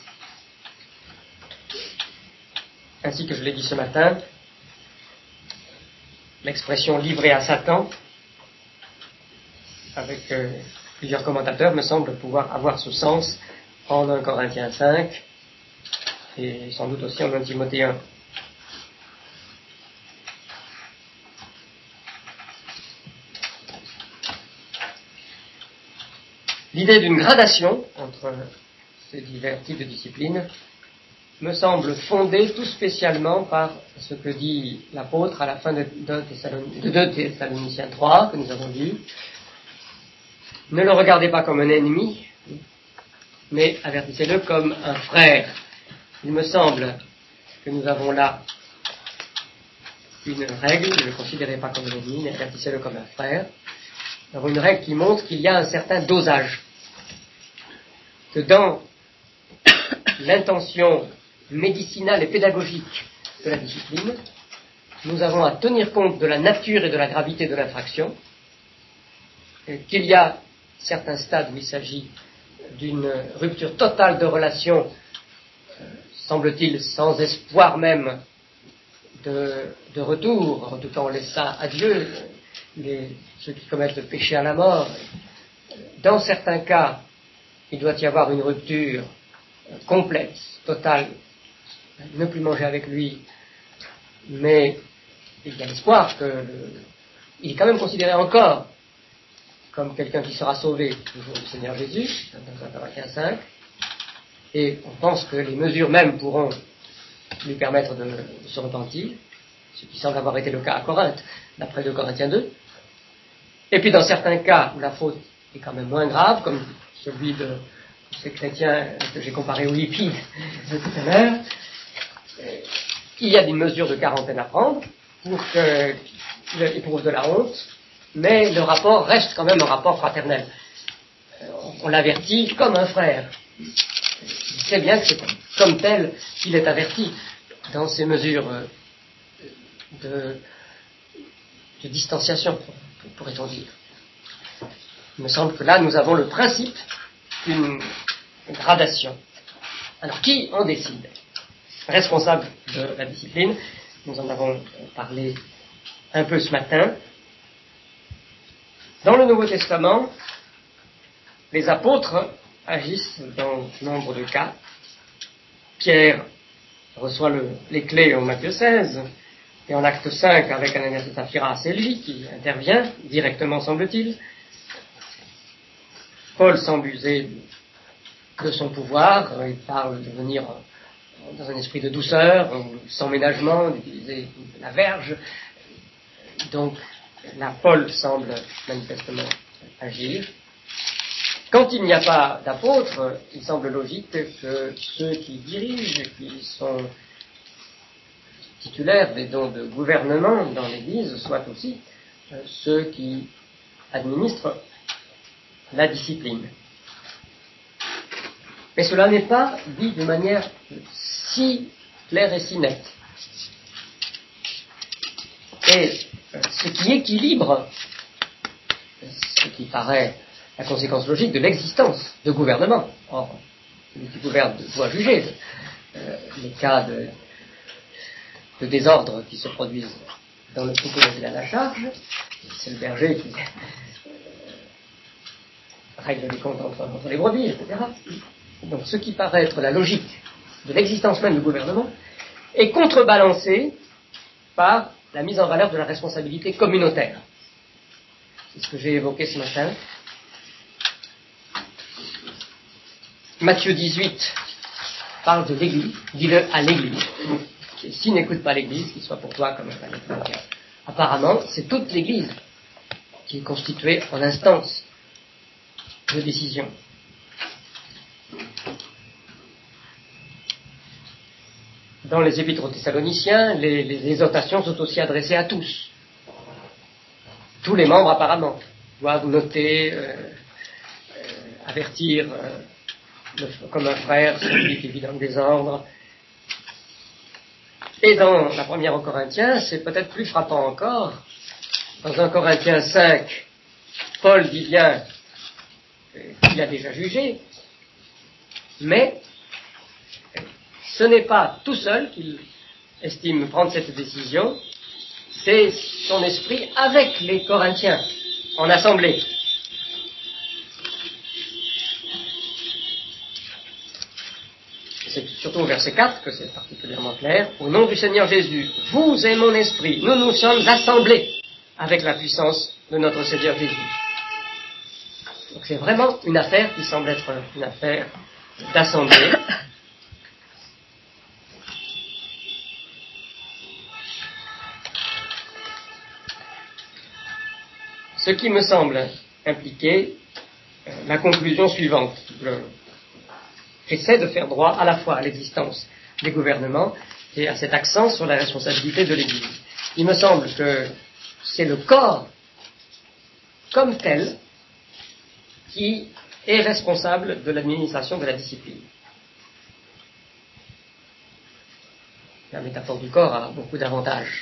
Ainsi que je l'ai dit ce matin, l'expression livrée à Satan, avec euh, plusieurs commentateurs, me semble pouvoir avoir ce sens en premier Corinthiens cinq et sans doute aussi en premier Timothée un. L'idée d'une gradation entre ces divers types de disciplines me semble fondée tout spécialement par ce que dit l'apôtre à la fin de deux Thessaloniciens trois, que nous avons lu. Ne le regardez pas comme un ennemi, mais avertissez-le comme un frère. Il me semble que nous avons là une règle, ne le considérez pas comme un ennemi, mais avertissez-le comme un frère. Nous avons une règle qui montre qu'il y a un certain dosage, que dans l'intention médicinale et pédagogique de la discipline, nous avons à tenir compte de la nature et de la gravité de l'infraction, qu'il y a certains stades où il s'agit d'une rupture totale de relation, semble-t-il sans espoir même de, de retour, en tout cas on laisse ça à Dieu, les, ceux qui commettent le péché à la mort. Dans certains cas, il doit y avoir une rupture complète, totale, ne plus manger avec lui, mais il y a l'espoir que le, il est quand même considéré encore comme quelqu'un qui sera sauvé le jour du Seigneur Jésus, dans un Corinthiens cinq, et on pense que les mesures mêmes pourront lui permettre de, de se repentir, ce qui semble avoir été le cas à Corinthe, d'après deux Corinthiens deux. Et puis dans certains cas où la faute est quand même moins grave, comme celui de ces chrétiens que j'ai comparé aux hippies de tout à l'heure, il y a des mesures de quarantaine à prendre pour qu'il éprouve de la honte, mais le rapport reste quand même un rapport fraternel. On l'avertit comme un frère. Il sait bien que c'est comme tel qu'il est averti dans ces mesures de, de distanciation, pourrait-on dire. Il me semble que là, nous avons le principe d'une gradation. Alors, qui en décide? Responsable de la discipline, nous en avons parlé un peu ce matin. Dans le Nouveau Testament, les apôtres agissent dans nombre de cas. Pierre reçoit le, les clés en Matthieu seize, et en acte cinq, avec Ananias et Saphira, c'est lui qui intervient, directement semble-t-il. Paul semble user de son pouvoir, il parle de venir dans un esprit de douceur, sans ménagement, d'utiliser la verge. Donc, là, Paul semble manifestement agir. Quand il n'y a pas d'apôtres, il semble logique que ceux qui dirigent, qui sont titulaires des dons de gouvernement dans l'Église, soient aussi ceux qui administrent la discipline. Mais cela n'est pas dit de manière si claire et si nette. Et ce qui équilibre, ce qui paraît la conséquence logique de l'existence de gouvernement. Or, celui qui gouverne doit juger euh, les cas de, de désordre qui se produisent dans le troupeau dont il a la charge. C'est le berger qui euh, règle les comptes entre, entre les brebis, et cetera. Donc, ce qui paraît être la logique de l'existence même du gouvernement est contrebalancé par la mise en valeur de la responsabilité communautaire. C'est ce que j'ai évoqué ce matin. Matthieu dix-huit parle de l'Église, dis-le à l'Église. Et s'il n'écoute pas l'Église, qu'il soit pour toi comme un panier. Apparemment, c'est toute l'Église qui est constituée en instance de décision. Dans les épîtres aux Thessaloniciens, les, les exhortations sont aussi adressées à tous. Tous les membres, apparemment, doivent noter, euh, euh, avertir, euh, le, comme un frère, celui qui vit dans le désordre. Et dans la première aux Corinthiens, c'est peut-être plus frappant encore. Dans un Corinthiens cinq, Paul dit bien qu'il a déjà jugé, mais ce n'est pas tout seul qu'il estime prendre cette décision, c'est son esprit avec les Corinthiens, en assemblée. C'est surtout au verset quatre que c'est particulièrement clair. Au nom du Seigneur Jésus, vous et mon esprit, nous nous sommes assemblés avec la puissance de notre Seigneur Jésus. Donc c'est vraiment une affaire qui semble être une affaire d'assemblée. Ce qui me semble impliquer euh, la conclusion suivante. Le, essaie de faire droit à la fois à l'existence des gouvernements et à cet accent sur la responsabilité de l'Église. Il me semble que c'est le corps comme tel qui est responsable de l'administration de la discipline. La métaphore du corps a beaucoup d'avantages.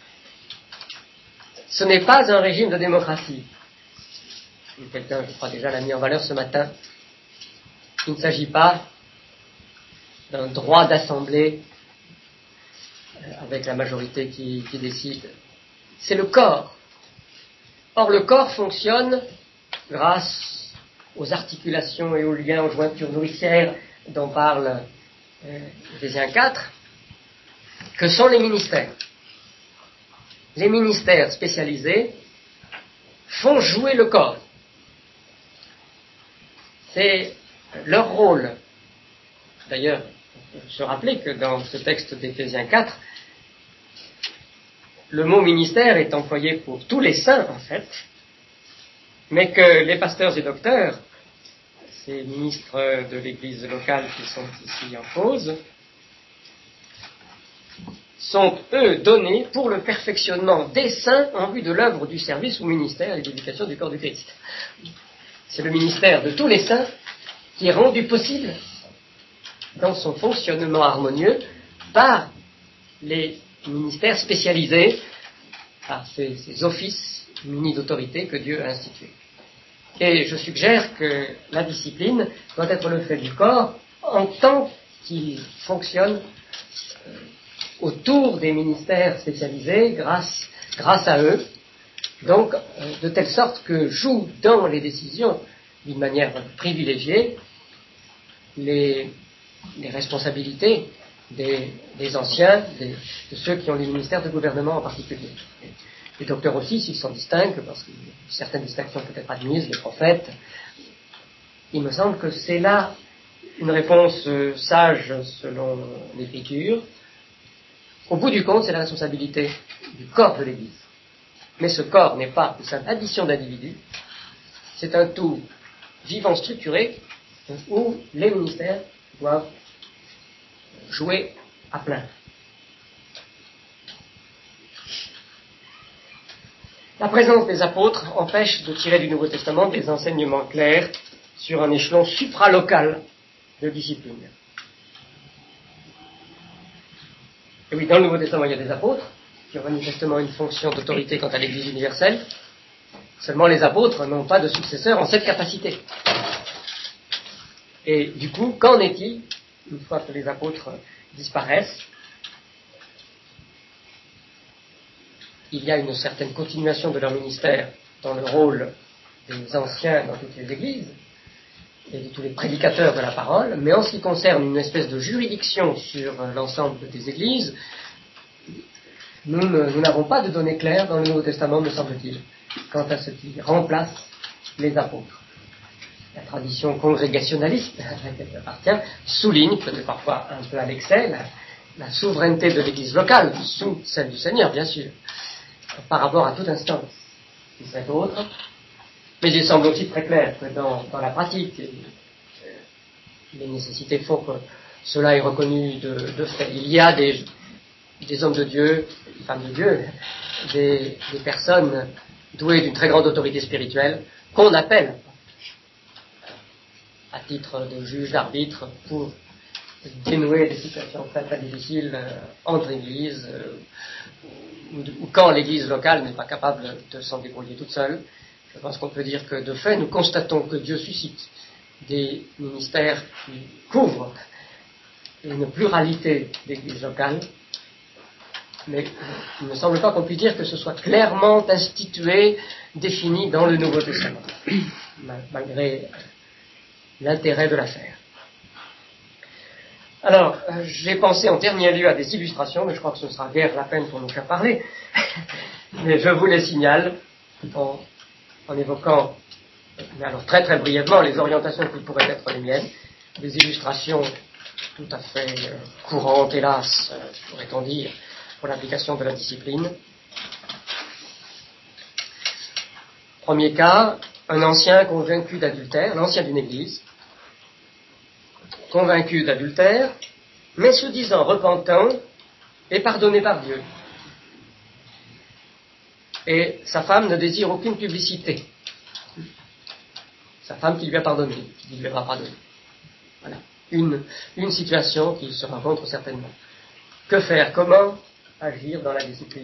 Ce n'est pas un régime de démocratie. Quelqu'un, je crois déjà, l'a mis en valeur ce matin. Il ne s'agit pas d'un droit d'assemblée avec la majorité qui, qui décide. C'est le corps. Or, le corps fonctionne grâce aux articulations et aux liens, aux jointures nourricières dont parle euh, Éphésiens quatre, que sont les ministères. Les ministères spécialisés font jouer le corps. C'est leur rôle. D'ailleurs, il faut se rappeler que dans ce texte d'Éphésiens quatre, le mot ministère est employé pour tous les saints, en fait, mais que les pasteurs et docteurs, ces ministres de l'Église locale qui sont ici en cause, sont, eux, donnés pour le perfectionnement des saints en vue de l'œuvre du service ou ministère et d'éducation du corps du Christ. C'est le ministère de tous les saints qui est rendu possible dans son fonctionnement harmonieux par les ministères spécialisés, par ces, ces offices munis d'autorité que Dieu a institués. Et je suggère que la discipline doit être le fait du corps en tant qu'il fonctionne euh, autour des ministères spécialisés, grâce, grâce à eux, donc euh, de telle sorte que jouent dans les décisions d'une manière privilégiée les, les responsabilités des, des anciens, des, de ceux qui ont les ministères de gouvernement en particulier. Les docteurs aussi, s'ils s'en distinguent, parce que certaines distinctions peuvent être admises, les prophètes, il me semble que c'est là une réponse euh, sage selon l'Écriture. Au bout du compte, c'est la responsabilité du corps de l'Église. Mais ce corps n'est pas une simple addition d'individus, c'est un tout vivant, structuré, où les ministères doivent jouer à plein. La présence des apôtres empêche de tirer du Nouveau Testament des enseignements clairs sur un échelon supralocal de discipline. Et oui, dans le Nouveau Testament, il y a des apôtres qui ont manifestement une fonction d'autorité quant à l'Église universelle. Seulement, les apôtres n'ont pas de successeurs en cette capacité. Et du coup, qu'en est-il une fois que les apôtres disparaissent? Il y a une certaine continuation de leur ministère dans le rôle des anciens dans toutes les églises et de tous les prédicateurs de la parole, mais en ce qui concerne une espèce de juridiction sur l'ensemble des églises, nous, ne, nous n'avons pas de données claires dans le Nouveau Testament, me semble-t-il, quant à ce qui remplace les apôtres. La tradition congrégationaliste à laquelle j'appartiens souligne, peut-être parfois un peu à l'excès, la, la souveraineté de l'Église locale, sous celle du Seigneur, bien sûr, par rapport à toute instance qui serait autre. Mais il semble aussi très clair que dans, dans la pratique, et, euh, les nécessités font que cela est reconnu de, de fait. Il y a des, des hommes de Dieu, des femmes de Dieu, des, des personnes douées d'une très grande autorité spirituelle qu'on appelle à titre de juge, d'arbitre, pour dénouer des situations très très difficiles euh, entre églises, euh, ou, ou quand l'église locale n'est pas capable de s'en débrouiller toute seule. Je pense qu'on peut dire que de fait, nous constatons que Dieu suscite des ministères qui couvrent une pluralité d'églises locales, mais il ne me semble pas qu'on puisse dire que ce soit clairement institué, défini dans le Nouveau Testament, malgré l'intérêt de l'affaire. Alors, euh, j'ai pensé en dernier lieu à des illustrations, mais je crois que ce ne sera guère la peine pour nous faire parler. Mais je vous les signale en, en évoquant, mais alors très très brièvement, les orientations qui pourraient être les miennes, des illustrations tout à fait euh, courantes, hélas, euh, pourrait-on dire, pour l'application de la discipline. Premier cas, un ancien convaincu d'adultère, l'ancien d'une église, convaincu d'adultère, mais se disant repentant et pardonné par Dieu. Et sa femme ne désire aucune publicité. Sa femme qui lui a pardonné, qui lui aura pardonné. Voilà. Une, une situation qui se rencontre certainement. Que faire? Comment agir dans la discipline?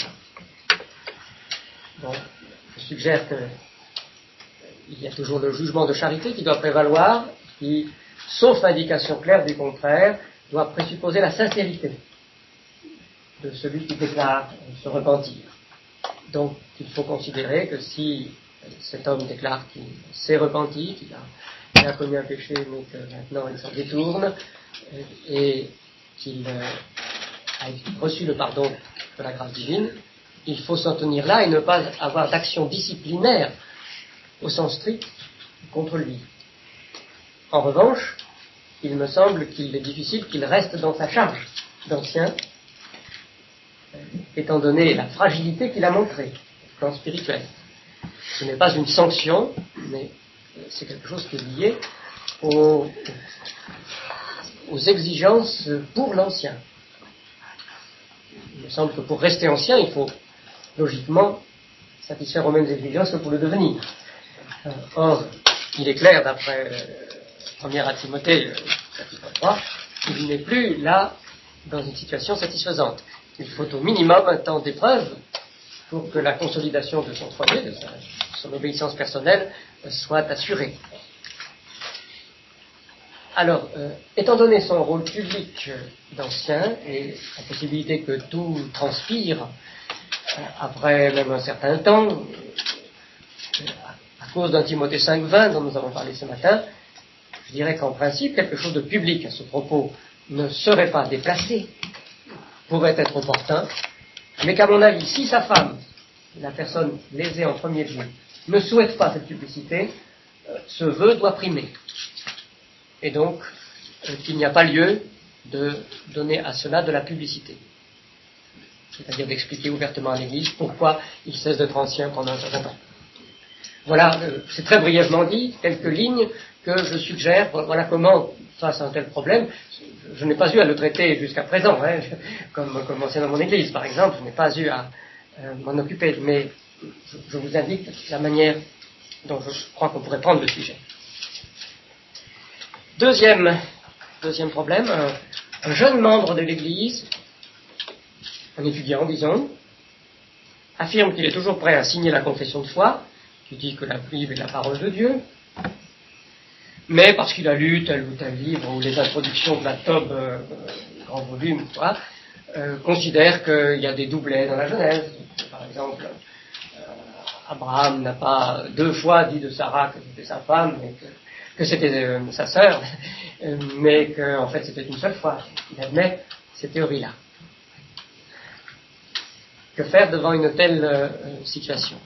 Bon, je suggère qu'il y a toujours le jugement de charité qui doit prévaloir, qui, sauf indication claire du contraire, doit présupposer la sincérité de celui qui déclare se repentir. Donc, il faut considérer que si cet homme déclare qu'il s'est repenti, qu'il a, qu'il a commis un péché, mais que maintenant il s'en détourne, et qu'il a reçu le pardon de la grâce divine, il faut s'en tenir là et ne pas avoir d'action disciplinaire au sens strict contre lui. En revanche, il me semble qu'il est difficile qu'il reste dans sa charge d'ancien, étant donné la fragilité qu'il a montrée au plan spirituel. Ce n'est pas une sanction, mais c'est quelque chose qui est lié aux, aux exigences pour l'ancien. Il me semble que pour rester ancien, il faut logiquement satisfaire aux mêmes exigences que pour le devenir. Or, il est clair, d'après euh, première à Timothée, euh, chapitre trois, qu'il n'est plus là dans une situation satisfaisante. Il faut au minimum un temps d'épreuve pour que la consolidation de son foyer, de sa, son obéissance personnelle, euh, soit assurée. Alors, euh, étant donné son rôle public euh, d'ancien et la possibilité que tout transpire euh, après même un certain temps, euh, à cause d'un Timothée cinq vingt dont nous avons parlé ce matin, je dirais qu'en principe, quelque chose de public à ce propos ne serait pas déplacé, pourrait être opportun, mais qu'à mon avis, si sa femme, la personne lésée en premier lieu, ne souhaite pas cette publicité, euh, ce vœu doit primer. Et donc, euh, qu'il n'y a pas lieu de donner à cela de la publicité. C'est-à-dire d'expliquer ouvertement à l'Église pourquoi il cesse d'être ancien pendant un certain temps. Voilà, euh, c'est très brièvement dit, quelques lignes que je suggère. Voilà comment, face à un tel problème, je, je n'ai pas eu à le traiter jusqu'à présent, hein, je, comme, comme ancien dans mon Église par exemple, je n'ai pas eu à euh, m'en occuper, mais je, je vous indique la manière dont je crois qu'on pourrait prendre le sujet. Deuxième, deuxième problème, un, un jeune membre de l'Église, un étudiant disons, affirme qu'il est toujours prêt à signer la confession de foi, qui dit que la Bible est la parole de Dieu, mais parce qu'il a lu tel ou tel livre, ou les introductions de la Tob, euh, grand volume, quoi, euh, considère qu'il y a des doublets dans la Genèse. Par exemple, euh, Abraham n'a pas deux fois dit de Sarah que c'était sa femme, mais que, que c'était euh, sa sœur, euh, mais qu'en en fait c'était une seule fois. Il admet ces théories-là. Que faire devant une telle euh, situation?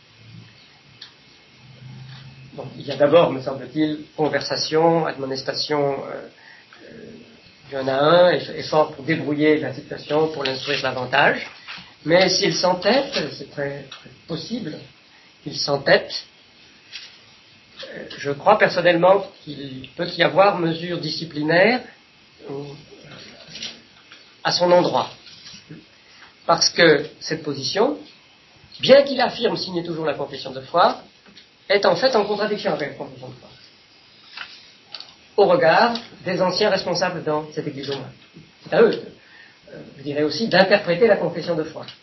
Bon, il y a d'abord, me semble-t-il, conversation, admonestation euh, euh, d'un à un, effort pour débrouiller la situation, pour l'instruire davantage. Mais s'il s'entête, c'est très, très possible qu'il s'entête, euh, je crois personnellement qu'il peut y avoir mesure disciplinaire euh, à son endroit. Parce que cette position, bien qu'il affirme signer toujours la confession de foi, est en fait en contradiction avec la confession de foi, au regard des anciens responsables dans cette Église au moins. C'est à eux, euh, je dirais aussi, d'interpréter la confession de foi.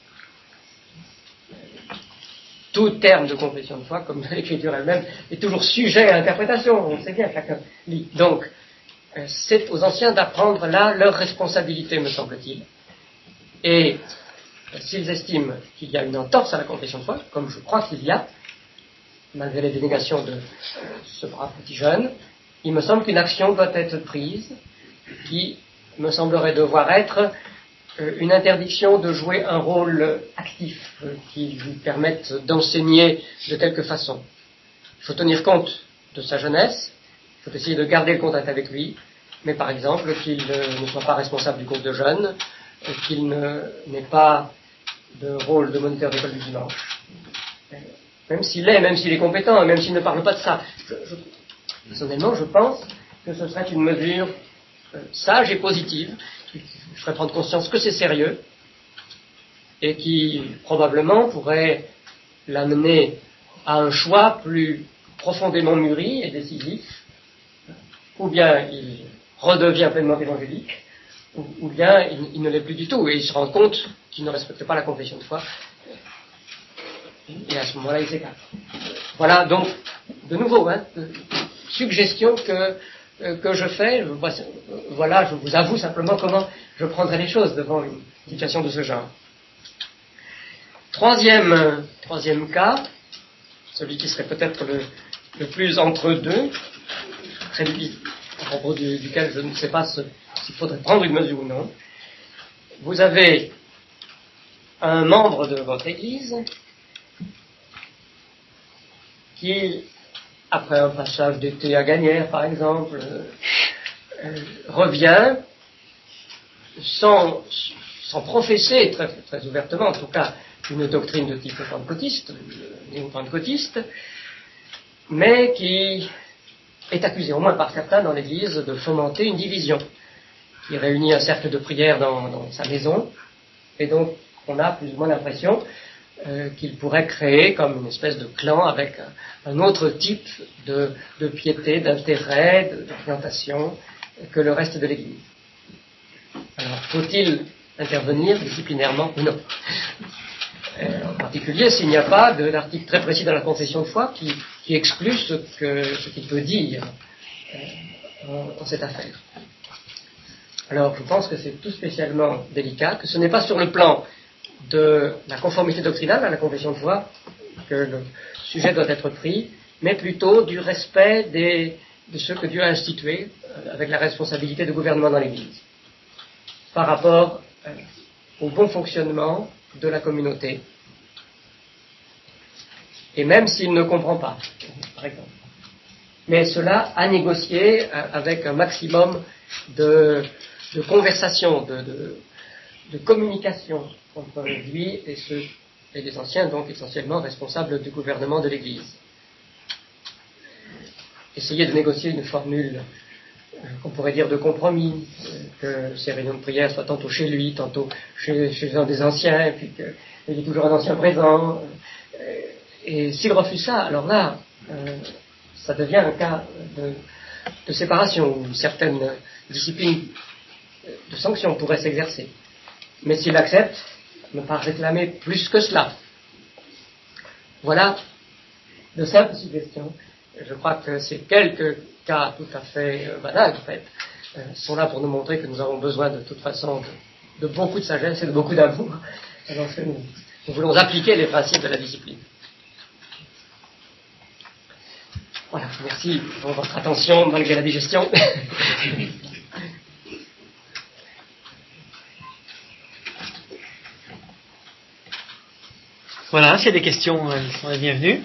Tout terme de confession de foi, comme l'Écriture elle-même, est toujours sujet à interprétation, on sait bien, chacun lit. Donc, euh, c'est aux anciens d'apprendre là leur responsabilité, me semble-t-il. Et euh, s'ils estiment qu'il y a une entorse à la confession de foi, comme je crois qu'il y a, malgré les dénégations de euh, ce brave petit jeune, il me semble qu'une action doit être prise qui me semblerait devoir être euh, une interdiction de jouer un rôle actif euh, qui lui permette d'enseigner de quelque façon. Il faut tenir compte de sa jeunesse, il faut essayer de garder le contact avec lui, mais par exemple qu'il euh, ne soit pas responsable du groupe de jeunes, euh, qu'il ne, n'ait pas de rôle de moniteur d'école du dimanche. Même s'il est, même s'il est compétent, même s'il ne parle pas de ça. Je, je, personnellement, je pense que ce serait une mesure euh, sage et positive, qui ferait prendre conscience que c'est sérieux, et qui probablement pourrait l'amener à un choix plus profondément mûri et décisif, ou bien il redevient pleinement évangélique, ou, ou bien il, il ne l'est plus du tout, et il se rend compte qu'il ne respecte pas la confession de foi, et à ce moment-là il s'écarte. Voilà donc, de nouveau, hein, suggestion que, euh, que je fais, voilà, je vous avoue simplement comment je prendrais les choses devant une situation de ce genre. Troisième, euh, troisième cas, celui qui serait peut-être le, le plus entre deux, très difficile, à propos du, duquel je ne sais pas ce, s'il faudrait prendre une mesure ou non. Vous avez un membre de votre Église qui, après un passage d'été à Gagnères, par exemple, euh, euh, revient sans, sans professer très, très ouvertement, en tout cas, une doctrine de type pentecôtiste, néo-pentecôtiste, mais qui est accusé, au moins par certains dans l'Église, de fomenter une division, qui réunit un cercle de prière dans, dans sa maison, et donc on a plus ou moins l'impression euh, qu'il pourrait créer comme une espèce de clan avec un, un autre type de, de piété, d'intérêt, d'orientation que le reste de l'Église. Alors, faut-il intervenir disciplinairement ou non ? Euh, en particulier s'il n'y a pas de l'article très précis dans la confession de foi qui, qui exclut ce, que, ce qu'il peut dire euh, en, en cette affaire. Alors je pense que c'est tout spécialement délicat, que ce n'est pas sur le plan de la conformité doctrinale à la confession de foi que le sujet doit être pris, mais plutôt du respect des, de ce que Dieu a institué euh, avec la responsabilité de gouvernement dans l'Église par rapport euh, au bon fonctionnement de la communauté, et même s'il ne comprend pas, par exemple. Mais cela à négocier avec un maximum de, de conversation, de, de, de communication entre lui et, ceux, et les anciens, donc essentiellement responsables du gouvernement de l'Église. Essayer de négocier une formule qu'on pourrait dire de compromis, que ces réunions de prière soient tantôt chez lui, tantôt chez, chez un des anciens, et puis qu'il y ait toujours un ancien présent. Et s'il refuse ça, alors là, euh, ça devient un cas de, de séparation, où certaines disciplines de sanction pourraient s'exercer. Mais s'il accepte, ne pas réclamer plus que cela. Voilà de simples suggestions. Je crois que ces quelques cas tout à fait euh, banals, en fait, euh, sont là pour nous montrer que nous avons besoin de toute façon de, de beaucoup de sagesse et de beaucoup d'amour lorsque nous, nous voulons appliquer les principes de la discipline. Voilà, merci pour votre attention malgré la digestion. Voilà, s'il y a des questions, elles sont les bienvenues.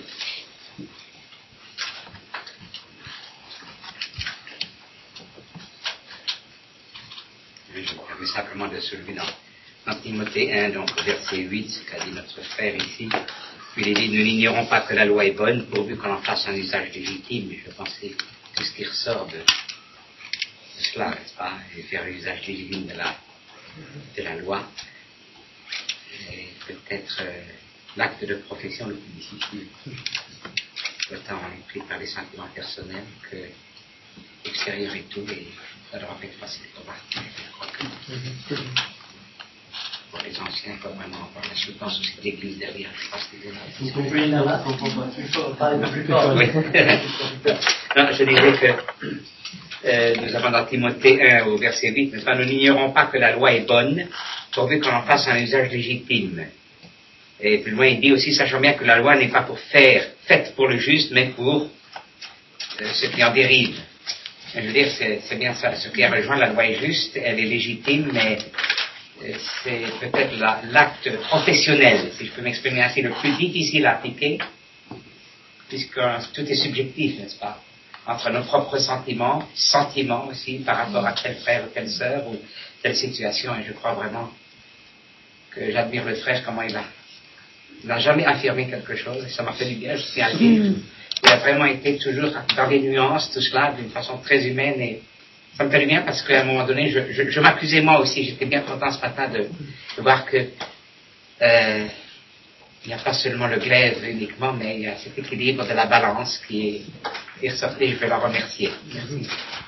Simplement de soulever dans, dans Timothée un, donc au verset huit, ce qu'a dit notre frère ici. Puis il dit, nous n'ignorons pas que la loi est bonne, pourvu qu'on en fasse un usage légitime. Je pense que c'est tout ce qui ressort de, de cela, n'est-ce pas, et faire l'usage légitime de la, de la loi. Et peut-être euh, l'acte de profession le plus difficile, autant on est pris par les sentiments personnels que extérieur et tout, et ça doit être facile pour marquer. Je crois que pour les anciens, pas vraiment avoir la soutenance aussi de l'Église derrière. Je pense que vous pouvez là, parler plus fort. Oui. Non, je dirais que euh, nous avons dans Timothée un au verset huit, n'est-ce pas, nous n'ignorons pas que la loi est bonne, pourvu qu'on en fasse un usage légitime. Et plus loin, il dit aussi, sachant bien que la loi n'est pas pour faire, faite pour le juste, mais pour euh, ceux qui en dérivent. Je veux dire, c'est, c'est bien ça. Ce qui a rejoint la loi est juste, elle est légitime, mais euh, c'est peut-être la, l'acte professionnel, si je peux m'exprimer ainsi, le plus difficile à appliquer, puisque tout est subjectif, n'est-ce pas? Entre nos propres sentiments, sentiments aussi, par rapport à tel frère ou telle sœur, ou telle situation, et je crois vraiment que j'admire le frère, comment il a, il n'a jamais affirmé quelque chose, et ça m'a fait du bien, je suis allé, il a vraiment été toujours dans les nuances, tout cela, d'une façon très humaine, et ça me fait du bien parce qu'à un moment donné, je, je, je m'accusais moi aussi, j'étais bien content ce matin de, de voir que euh, il n'y a pas seulement le glaive uniquement, mais il y a cet équilibre de la balance qui est, qui est ressorti. Je vais la remercier. Merci.